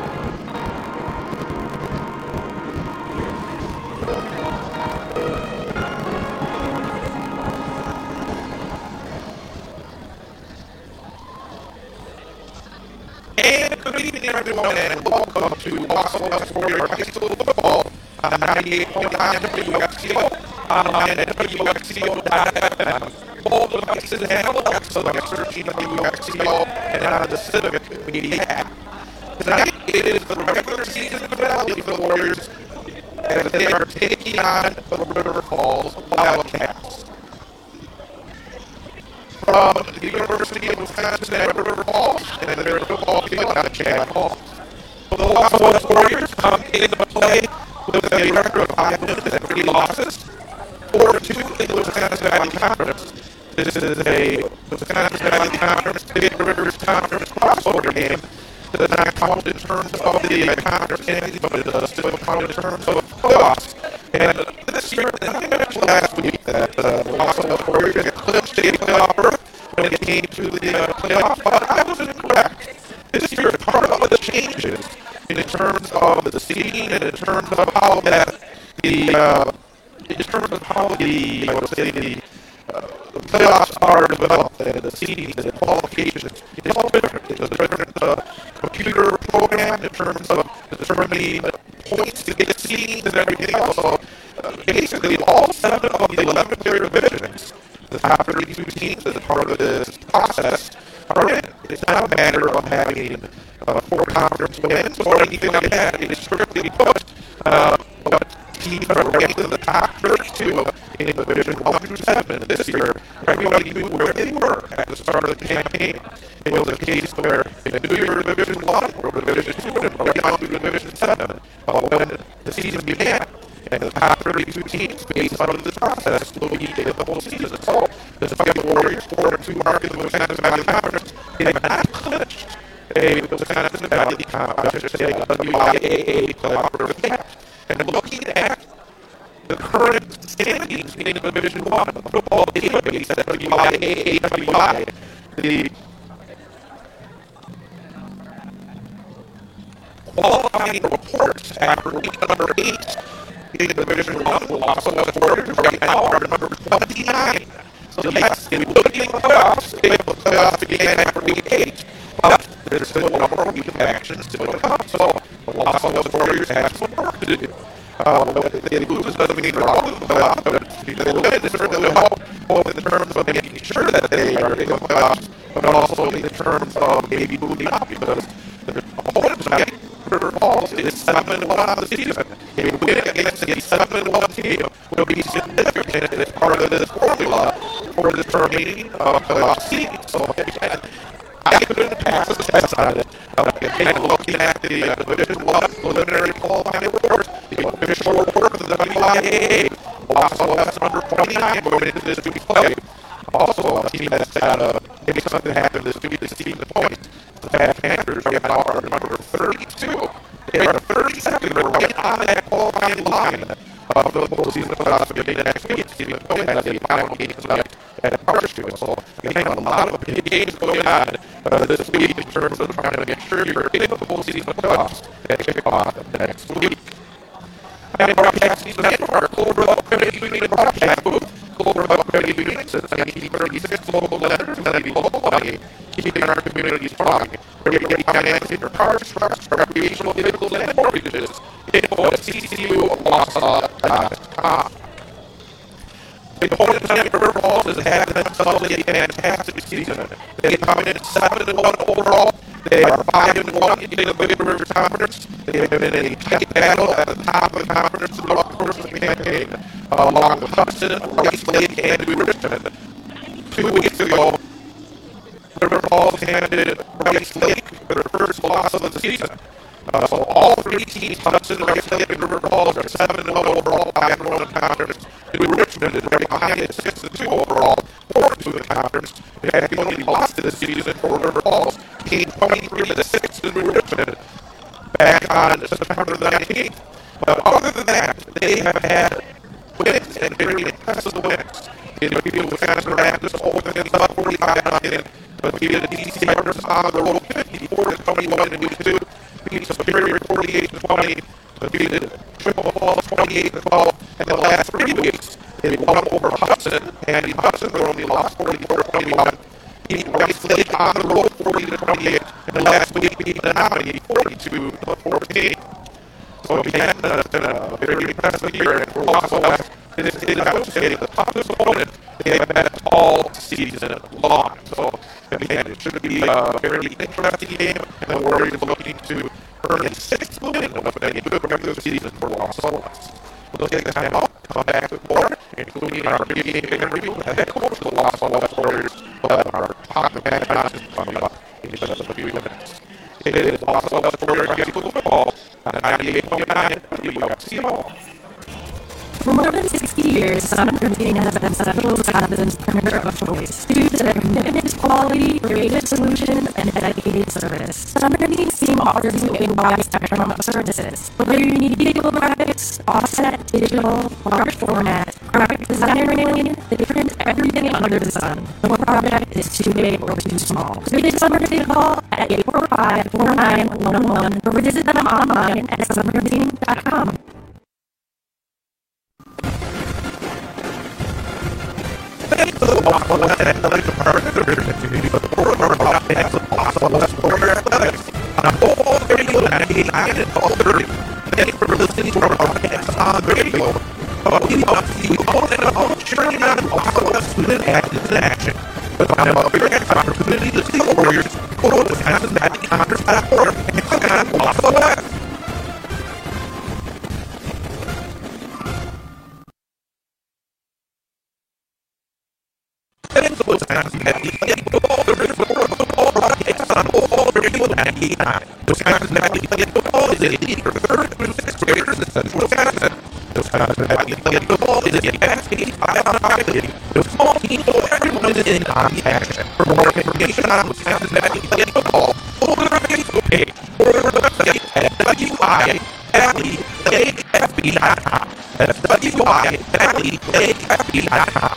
And good evening, everyone, and welcome to Wausau West Warrior High School Football on ninety-eight point nine W X C O, online at W X C O dot F M. Mobile devices and Alexa by searching W X C O and on the Civic Media app. Tonight is the regular season finale for the Warriors as they are taking on the River Falls Wildcats. From the University of Wisconsin at River Falls and their football field on Chad Hall. The Wausau West Warriors come into play with a record of five wins and three losses, four to two in the Wisconsin Valley Conference. This is a Wisconsin Valley Conference Big Rivers Conference crossover game. It does not count in terms of the uh, conference standings, but it does still count in terms of playoffs. And uh, this year, I mentioned last week that uh, the Wausau West Warriors had clinched a playoff berth when it came to the uh, playoffs, but I was incorrect. This year, part of the changes in terms of the seeding and in terms of how that the uh, in terms of how the I would say the Uh, the playoffs are developed and the seedings and the qualifications. It's all different. It's a different uh, computer program in terms of determining points to get seedings and everything else. So uh, basically, all seven of the eleven player divisions, the top thirty-two teams as part of this process, are in. It's not a matter of having uh, four conference wins or anything like that. It is strictly put. Uh, but teams are ranked in the top thirty-two in Division one through seven this year. Everybody knew where they were at the start of the campaign. It was a case where they knew you were in Division one or Division two and right down to Division seven. But when the season began, and the top thirty-two teams based on this process will be in the whole season. So, despite the Warriors four to two mark in the Wisconsin Valley Conference, they have not clinched a Wisconsin Valley Conference, I should say, a W I A A playoff berth yet. And looking at the current standings in Division one, the football database at W I A A W I, the qualifying reports after week number eight in Division one, the Wausau West Warriors right now are number twenty-nine. So yes, it would be in the playoffs if the playoffs began after week eight, but there's still a number of week of action still to come. So the Wausau West Warriors have some work to do. Uh, if they lose doesn't mean they're out of the playoffs, but if they win, it certainly will help both in terms of making sure that they are in the playoffs, but also in terms of maybe moving up, because the opponent tonight, River Falls, is seven and one on the season. A win against a seven and one team will be significant as part of this formula for determining uh, playoff seeding. So again, I couldn't pass the test on it. Uh, again, looking at the uh, Division one preliminary qualifying report, the official report of the W I A A, Wausau West number twenty-nine going into this week's play. Also, a team that's had a, maybe something happened this week, this team, the points. The Bad Panthers right now are number thirty-two. They are thirty-second. They're right on that qualifying line of the postseason playoffs beginning next week. Stephen Cohen has a final game tonight at Barstow. So, again, a lot of big games going on uh, this week in terms of trying to make sure you're in the postseason playoffs and kick off next week. And broadcasting tonight for our Cloverleaf Credit Union broadcast booth. Cloverleaf Credit Union since nineteen thirty-six, local lenders and lending local money, keeping our community strong. We're getting financing for cars, trucks, recreational vehicles, and mortgages. Info at c c u wausau dot com. The opponent tonight for River Falls has had themselves a fantastic season. They come in seven and one overall. They are five and one in the Big River Conference. They have been in a tight battle at the top of the conference throughout the course of the campaign, uh, along with Hudson, Rice Lake, and New Richmond. Two weeks ago, River Falls handed Rice Lake their first loss of the season. Uh, so all three teams, Hudson, Rice Lake, and River Falls, are seven and oh overall, five and one in the conference. New Richmond is right behind at six and two overall, four and two in the conference. In fact, the only loss this season for River Falls came twenty-three to six to New Richmond back on September the nineteenth. But other than that, they have had wins and very impressive wins. In the field, Wisconsin Raptors opened things up forty-five nothing, but beat the D C Tigers on the road fifty-four to twenty-one in week two. Beat Superior forty-eight to twenty, but beat Triple Falls twenty-eight to twelve. And the last three weeks, they won over Hudson, and in Hudson, they only lost forty-four to twenty-one. Beat Rice Lake on the road forty to twenty-eight, and the last week beat the nominee forty-two to fourteen. So again, uh, it's been a very impressive year, and for Wausau West, it is, it is, I would say, the toughest opponent they have met all season long. So again, it should be a very interesting game, and the Warriors are looking to earn a sixth win of a good regular season for Wausau West. We'll take the time out, come back with more, including our big game interview with the head coach of the Wausau West Warriors, uh, our Hawk Matt Johnson, coming up in just a few minutes. It is Wausau West Warriors High School football on ninety-eight point nine W X C O. For more than sixty years, Southern Green has been Central Wisconsin's premier of choice due to their commitment to quality, creative solutions, and dedicated service. Southern Green's team offers you a wide spectrum of services. Whether you need digital graphics, offset, digital, large format, graphic design and mailing, they print everything under the sun. No project is too big or too small. So give Southern Green a call at eight four five, four nine one one or visit them online at southern green dot com. Thanks to the Wausau West Athletic Department, the Richmond Community for the program about the Wausau West Warrior Athletics on both radio ninety-eight point nine and twelve thirty. Thanks for listening to our broadcast on the radio. Uh, we want to see you all and all cheering on Wausau West student athletes in action. To find out your next opportunity to see the Warriors, go to Wisconsin Athletic Congress dot org and click on Wausau West. And so Wisconsin Athletic Football, the Richmond Football broadcast on all radio ninety-eight point nine. Wisconsin Athletic Football is a league for third through sixth graders in central Wisconsin. Wisconsin Athletic Football is a fast-paced five-on-five league with small teams so everyone is in on the action. For more information on Wisconsin Athletic Football, go to our Facebook page or our website at W I Athlete F B dot com. That's W I Athlete F B dot com.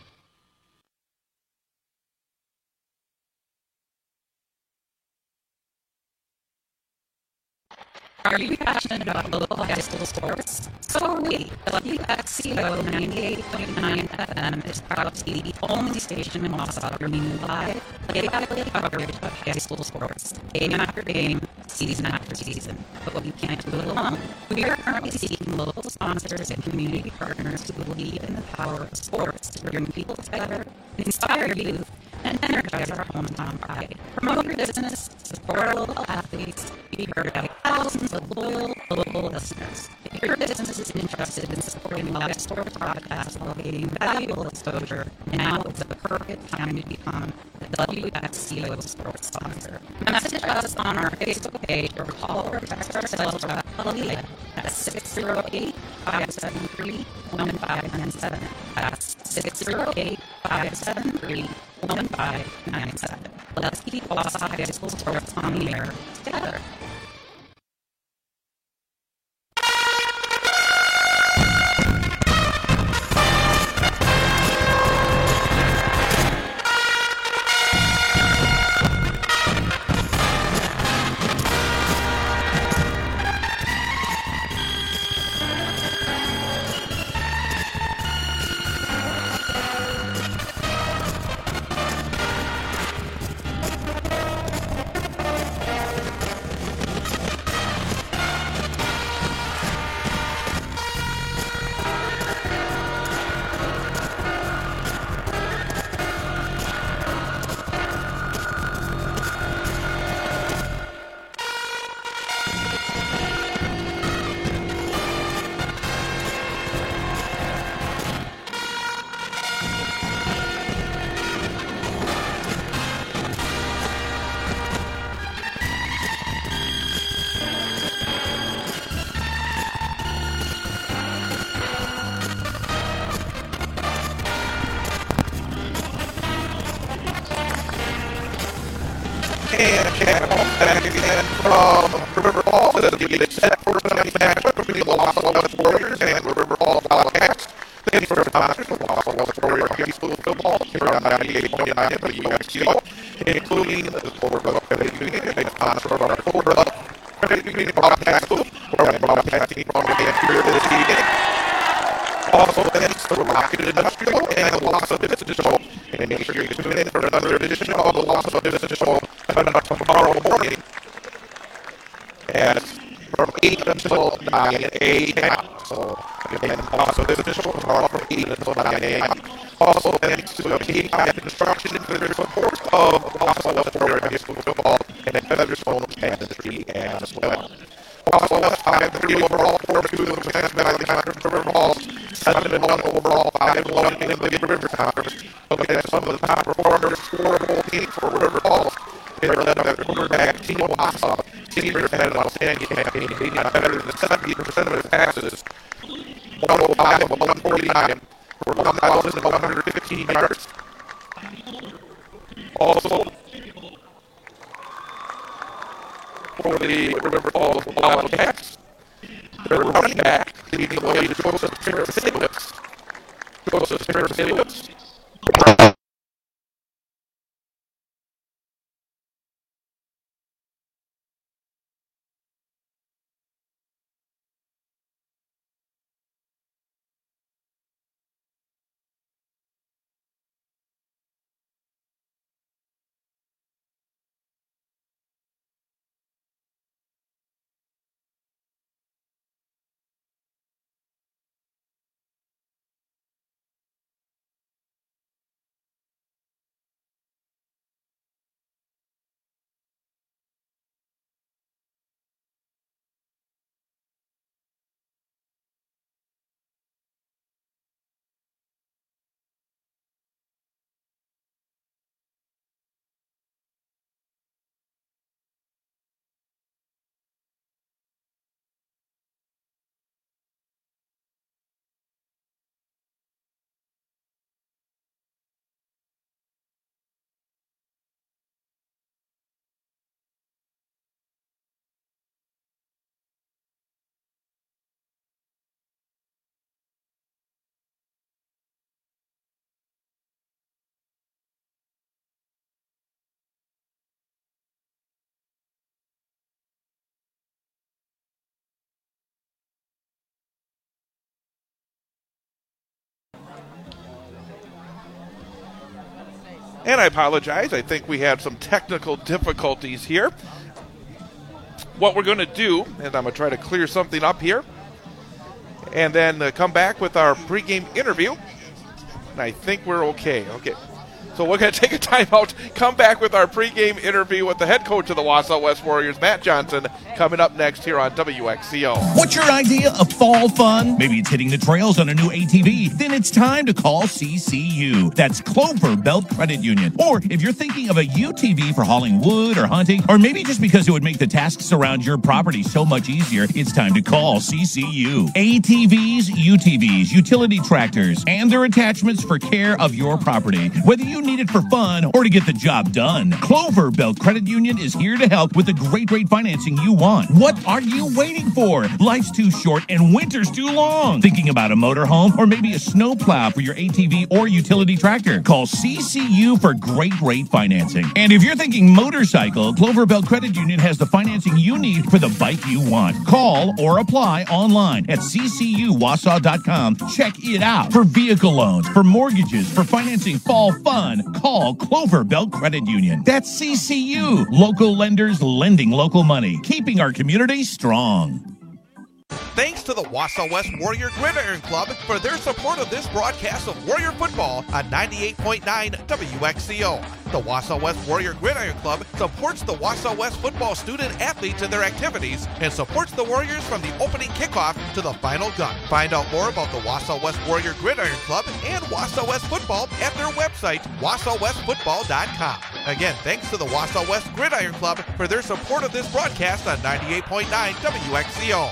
Are you passionate about local high school sports? So are we. W X C O ninety-eight point nine F M is proud to be the only station in Wausau bringing live, play-by-play coverage of high school sports, game after game, season after season. But we can't do it alone. We are currently seeking local sponsors and community partners who believe in the power of sports to bring people together, inspire youth, and energize our hometown pride. Promote your business, support our local athletes, be heard by thousands of loyal local listeners. If your business is interested in supporting live sports broadcasts while gaining valuable exposure, now is the perfect time to become a W X C O sports sponsor. Message us on our Facebook page or call or text our sales rep, Aaliyah, at six zero eight, five seven three, one five nine seven. That's six zero eight, five seven three, one five nine seven. Let's keep Wausau High School sports on the air together. And Chad Holmes back again from River Falls as we get set for tonight's matchup between the Wausau West Warriors and the River Falls Wildcats. Thanks for sponsors of Wausau West Warrior High School football here on ninety-eight point nine W X C O, including the Cloverbell Credit Union, a sponsor of our Cloverbell Credit Union broadcast booth, where we're broadcasting from the game here this evening. Also, thanks to Rocket Industrial and the Wausau Business Show. And make sure you tune in for another edition of the Wausau Business Show tomorrow morning. As from eight until nine a m So, again, Wausau Business Show tomorrow from eight until nine a m Also, thanks to K five Construction for their support of Wausau West Warrior High School football and Featherstone Chemistry as well. Wausau West five three overall, four two in the Wisconsin Valley Conference for River Falls, seven and one overall, five and one in the River Conference. Looking at some of the top performers, scoreable teams for River Falls. They're led by their quarterback, Tino Wausau. Senior had an outstanding campaign. He got better than seventy percent of his passes. one oh five of one forty-nine for one thousand one hundred fifteen yards. Also, for the River Falls Wildcats, their running back leading the way to Joseph Parasewicz. Joseph Parasewicz. And I apologize. I think we had some technical difficulties here. What we're going to do, and I'm going to try to clear something up here, and then uh, come back with our pregame interview. And I think we're okay. Okay. So we're going to take a timeout, come back with our pregame interview with the head coach of the Wausau West Warriors, Matt Johnson, coming up next here on W X C O. What's your idea of fall fun? Maybe it's hitting the trails on a new A T V. Then it's time to call C C U. That's Clover Belt Credit Union. Or if you're thinking of a U T V for hauling wood or hunting, or maybe just because it would make the tasks around your property so much easier, it's time to call C C U. A T Vs, U T Vs, utility tractors, and their attachments for care of your property. Whether you need it for fun or to get the job done, Clover Belt Credit Union is here to help with the great rate financing you want. What are you waiting for? Life's too short and winter's too long. Thinking about a motorhome or maybe a snowplow for your A T V or utility tractor? Call C C U for great rate financing. And if you're thinking motorcycle, Clover Belt Credit Union has the financing you need for the bike you want. Call or apply online at c c u wausau dot com. Check it out. For vehicle loans, for mortgages, for financing fall fun, call Clover Belt Credit Union. That's C C U. Local lenders lending local money, keeping our community strong. Thanks to the Wausau West Warrior Gridiron Club for their support of this broadcast of Warrior Football on ninety-eight point nine W X C O. The Wausau West Warrior Gridiron Club supports the Wausau West football student athletes in their activities and supports the Warriors from the opening kickoff to the final gun. Find out more about the Wausau West Warrior Gridiron Club and Wausau West Football at their website, wausau west football dot com. Again, thanks to the Wausau West Gridiron Club for their support of this broadcast on ninety-eight point nine W X C O.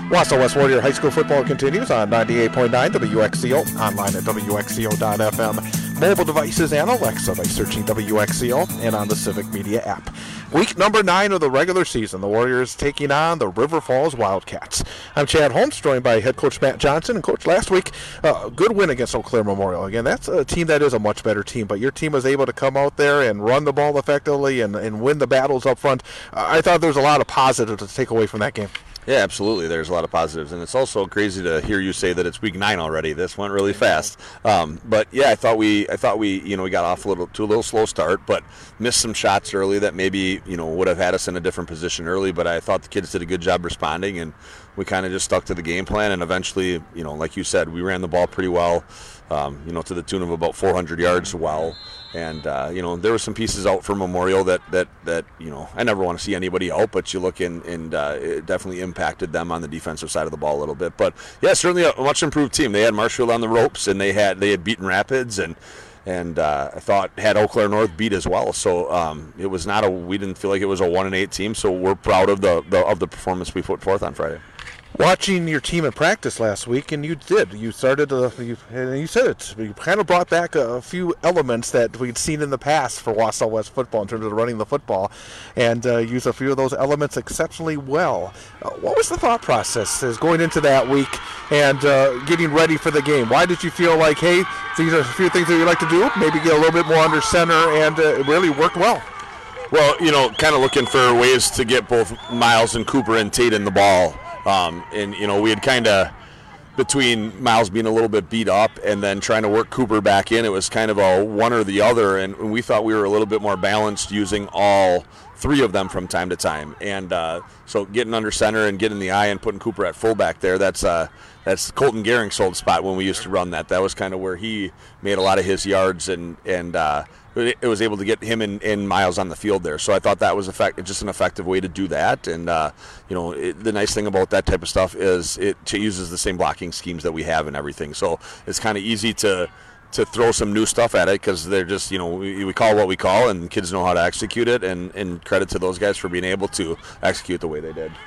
Wausau West Warrior High School football continues on ninety-eight point nine W X C O, online at W X C O dot F M, mobile devices and Alexa by searching W X C O, and on the Civic Media app. Week number nine of the regular season, the Warriors taking on the River Falls Wildcats. I'm Chad Holmes, joined by head coach Matt Johnson. And coach, last week, a uh, good win against Eau Claire Memorial. Again, that's a team that is a much better team, but your team was able to come out there and run the ball effectively and, and win the battles up front. Uh, I thought there was a lot of positives to take away from that game. Yeah, absolutely. There's a lot of positives, and it's also crazy to hear you say that it's week nine already. This went really fast. Um, but yeah, I thought we, I thought we, you know, we got off a little to a little slow start, but missed some shots early that maybe you know would have had us in a different position early. But I thought the kids did a good job responding, and we kind of just stuck to the game plan. And eventually, you know, like you said, we ran the ball pretty well. Um, you know, to the tune of about four hundred yards well. And, uh, you know, there were some pieces out for Memorial that, that, that you know, I never want to see anybody out, but you look in, and uh, it definitely impacted them on the defensive side of the ball a little bit. But, yeah, certainly a much improved team. They had Marshfield on the ropes, and they had they had beaten Rapids, and and uh, I thought had Eau Claire North beat as well. So um, it was not a – we didn't feel like it was a one and eight team, so we're proud of the, the of the performance we put forth on Friday. Watching your team in practice last week, and you did. You started, uh, you, and you said it. You kind of brought back a, a few elements that we'd seen in the past for Wausau West football in terms of running the football, and uh, used a few of those elements exceptionally well. Uh, what was the thought process as going into that week and uh, getting ready for the game? Why did you feel like, hey, these are a few things that you'd like to do, maybe get a little bit more under center, and uh, it really worked well? Well, you know, kind of looking for ways to get both Miles and Cooper and Tate in the ball. Um, and, you know, we had kind of, between Miles being a little bit beat up and then trying to work Cooper back in, it was kind of a one or the other. And we thought we were a little bit more balanced using all three of them from time to time. And uh, so getting under center and getting the eye and putting Cooper at fullback there, that's uh, that's Colton Gehring's old spot when we used to run that. That was kind of where he made a lot of his yards, and, and uh, it was able to get him and, and Miles on the field there. So I thought that was effect, just an effective way to do that. And, uh, you know, it, the nice thing about that type of stuff is it uses the same blocking schemes that we have and everything. So it's kind of easy to to throw some new stuff at it because they're just, you know, we, we call what we call, and kids know how to execute it. And, and credit to those guys for being able to execute the way they did.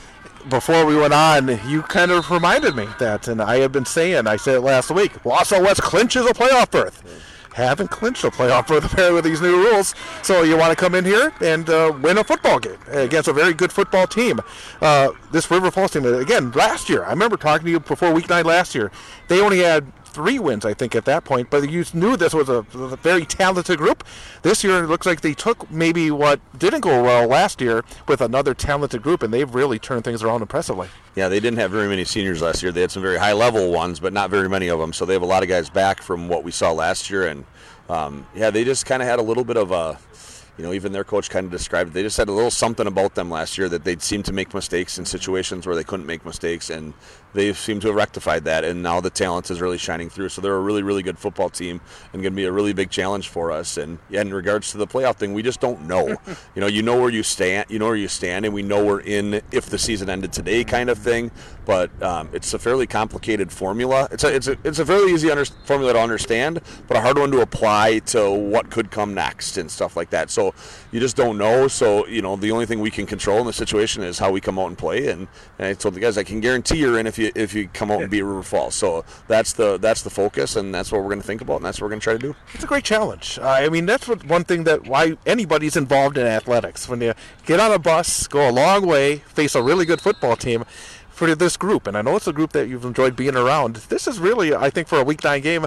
Before we went on, you kind of reminded me that, and I have been saying, I said it last week, Wausau West clinches a playoff berth. Yeah. Haven't clinched a playoff berth apparently with these new rules, so you want to come in here and uh, win a football game against a very good football team. Uh, this River Falls team, again, last year, I remember talking to you before week nine last year, they only had three wins, I think, at that point, but you knew this was a, a very talented group. This year, it looks like they took maybe what didn't go well last year with another talented group, and they've really turned things around impressively. Yeah, they didn't have very many seniors last year. They had some very high-level ones, but not very many of them, so they have a lot of guys back from what we saw last year, and um, yeah, they just kind of had a little bit of a, you know, even their coach kind of described it. They just had a little something about them last year that they'd seem to make mistakes in situations where they couldn't make mistakes, and they seem to have rectified that, and now the talent is really shining through. So they're a really, really good football team and going to be a really big challenge for us. And yeah, in regards to the playoff thing, we just don't know. you know, you know where you stand, you know where you stand, and we know we're in if the season ended today kind of thing. But um, it's a fairly complicated formula. It's a it's a it's a fairly easy under, formula to understand, but a hard one to apply to what could come next and stuff like that. So you just don't know. So you know, the only thing we can control in the situation is how we come out and play. And, and I told the guys, I can guarantee you're in if you if you come out and beat River Falls. So that's the that's the focus, and that's what we're going to think about, and that's what we're going to try to do. It's a great challenge. Uh, I mean, that's what one thing that why anybody's involved in athletics. When you get on a bus, go a long way, face a really good football team. For this group, and I know it's a group that you've enjoyed being around, this is really, I think, for a week nine game,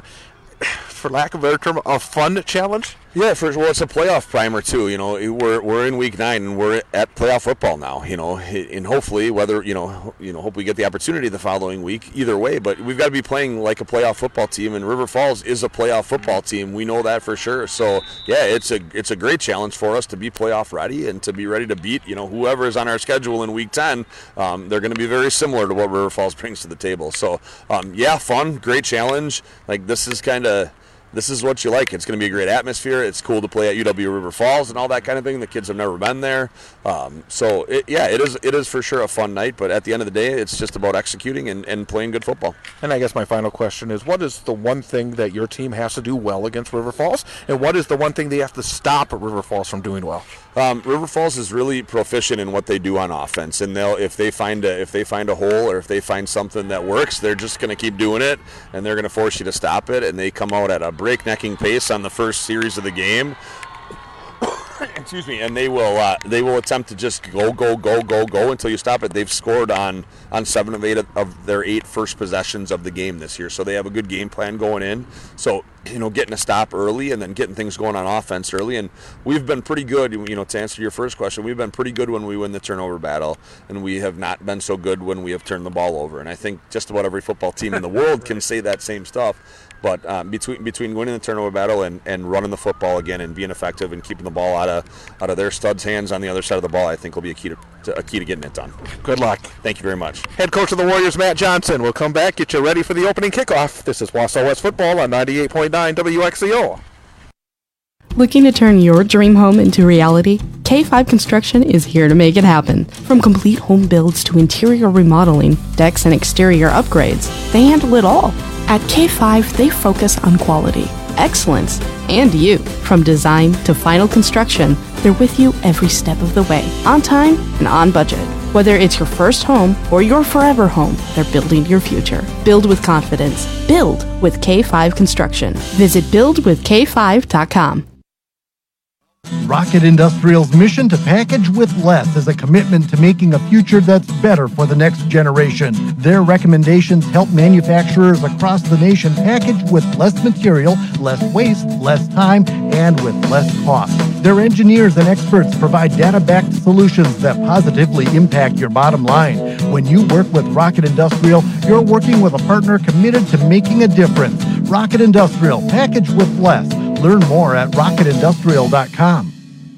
for lack of a better term, a fun challenge. Yeah, for well, it's a playoff primer too. You know, we're we're in week nine and we're at playoff football now. You know, and hopefully, whether you know, you know, hope we get the opportunity the following week. Either way, but we've got to be playing like a playoff football team, and River Falls is a playoff football team. We know that for sure. So yeah, it's a it's a great challenge for us to be playoff ready and to be ready to beat you know whoever is on our schedule in week ten. Um, they're going to be very similar to what River Falls brings to the table. So um, yeah, fun, great challenge. Like this is kind of. this is what you like. It's going to be a great atmosphere. It's cool to play at U W River Falls and all that kind of thing. The kids have never been there. Um, so, it, yeah, it is it is for sure a fun night. But at the end of the day, it's just about executing and, and playing good football. And I guess my final question is, what is the one thing that your team has to do well against River Falls? And what is the one thing they have to stop River Falls from doing well? Um, River Falls is really proficient in what they do on offense, and they'll if they find a if they find a hole or if they find something that works, they're just going to keep doing it, and they're going to force you to stop it. And they come out at a breaknecking pace on the first series of the game. Excuse me, and they will uh, they will attempt to just go go go go go until you stop it. They've scored on on seven of eight of their eight first possessions of the game this year, so they have a good game plan going in. So you know, getting a stop early and then getting things going on offense early, and we've been pretty good. You know, to answer your first question, we've been pretty good when we win the turnover battle, and we have not been so good when we have turned the ball over. And I think just about every football team in the world can say that same stuff. But um, between between winning the turnover battle and, and running the football again and being effective and keeping the ball out of out of their studs' hands on the other side of the ball, I think will be a key to, to a key to getting it done. Good luck. Thank you very much. Head coach of the Warriors, Matt Johnson, will come back, get you ready for the opening kickoff. This is Wausau West Football on ninety-eight point nine W X C O. Looking to turn your dream home into reality? K five Construction is here to make it happen. From complete home builds to interior remodeling, decks and exterior upgrades, they handle it all. At K five, they focus on quality, excellence, and you. From design to final construction, they're with you every step of the way, on time and on budget. Whether it's your first home or your forever home, they're building your future. Build with confidence. Build with K five Construction. Visit build with K five dot com. Rocket Industrial's mission to package with less is a commitment to making a future that's better for the next generation. Their recommendations help manufacturers across the nation package with less material, less waste, less time, and with less cost. Their engineers and experts provide data-backed solutions that positively impact your bottom line. When you work with Rocket Industrial, you're working with a partner committed to making a difference. Rocket Industrial, package with less. Learn more at rocket industrial dot com.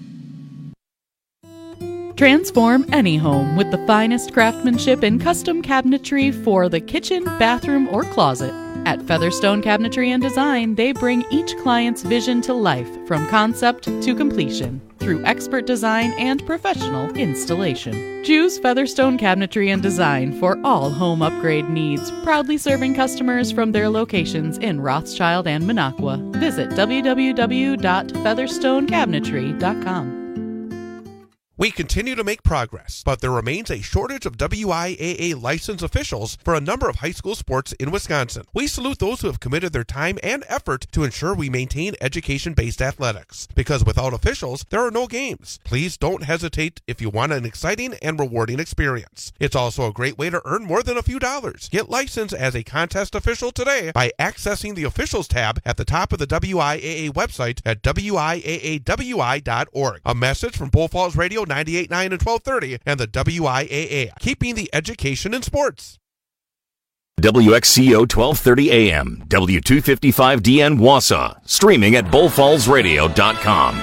Transform any home with the finest craftsmanship and custom cabinetry for the kitchen, bathroom, or closet. At Featherstone Cabinetry and Design, they bring each client's vision to life from concept to completion through expert design and professional installation. Choose Featherstone Cabinetry and Design for all home upgrade needs, proudly serving customers from their locations in Rothschild and Minocqua. Visit w w w dot featherstone cabinetry dot com. We continue to make progress, but there remains a shortage of W I A A licensed officials for a number of high school sports in Wisconsin. We salute those who have committed their time and effort to ensure we maintain education-based athletics, because without officials, there are no games. Please don't hesitate if you want an exciting and rewarding experience. It's also a great way to earn more than a few dollars. Get licensed as a contest official today by accessing the Officials tab at the top of the W I A A website at w i a a w i dot org. A message from Bull Falls Radio ninety-eight point nine and twelve thirty and the W I A A, keeping the education in sports. W X C O twelve thirty A M, W two fifty-five D N Wausau, streaming at bull falls radio dot com.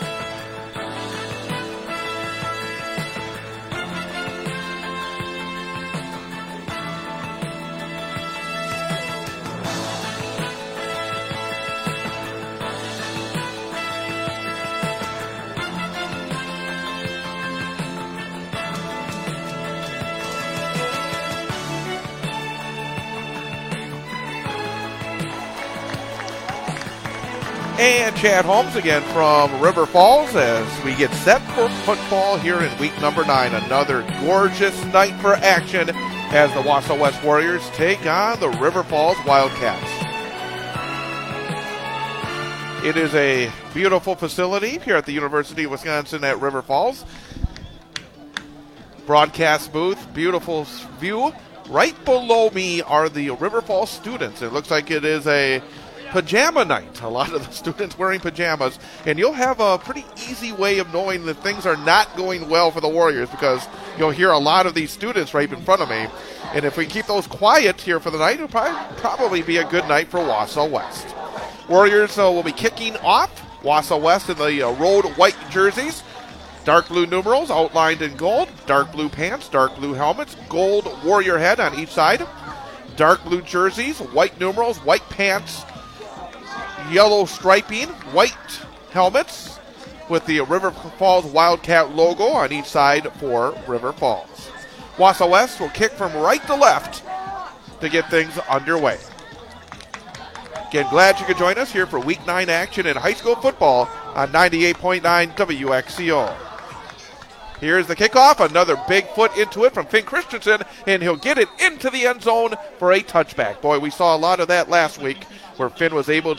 And Chad Holmes again from River Falls as we get set for football here in week number nine. Another gorgeous night for action as the Wausau West Warriors take on the River Falls Wildcats. It is a beautiful facility here at the University of Wisconsin at River Falls. Broadcast booth, beautiful view. Right below me are the River Falls students. It looks like it is a pajama night. A lot of the students wearing pajamas, and you'll have a pretty easy way of knowing that things are not going well for the Warriors because you'll hear a lot of these students right in front of me. And if we keep those quiet here for the night, it'll probably, probably be a good night for Wausau West. Warriors uh, will be kicking off. Wausau West in the uh, road white jerseys. Dark blue numerals outlined in gold. Dark blue pants, dark blue helmets, gold Warrior head on each side. Dark blue jerseys, white numerals, white pants, yellow striping, white helmets with the River Falls Wildcat logo on each side for River Falls. Wausau West will kick from right to left to get things underway. Again, glad you could join us here for Week nine action in high school football on ninety-eight point nine W X C O. Here's the kickoff. Another big foot into it from Finn Christensen, and he'll get it into the end zone for a touchback. Boy, we saw a lot of that last week where Finn was able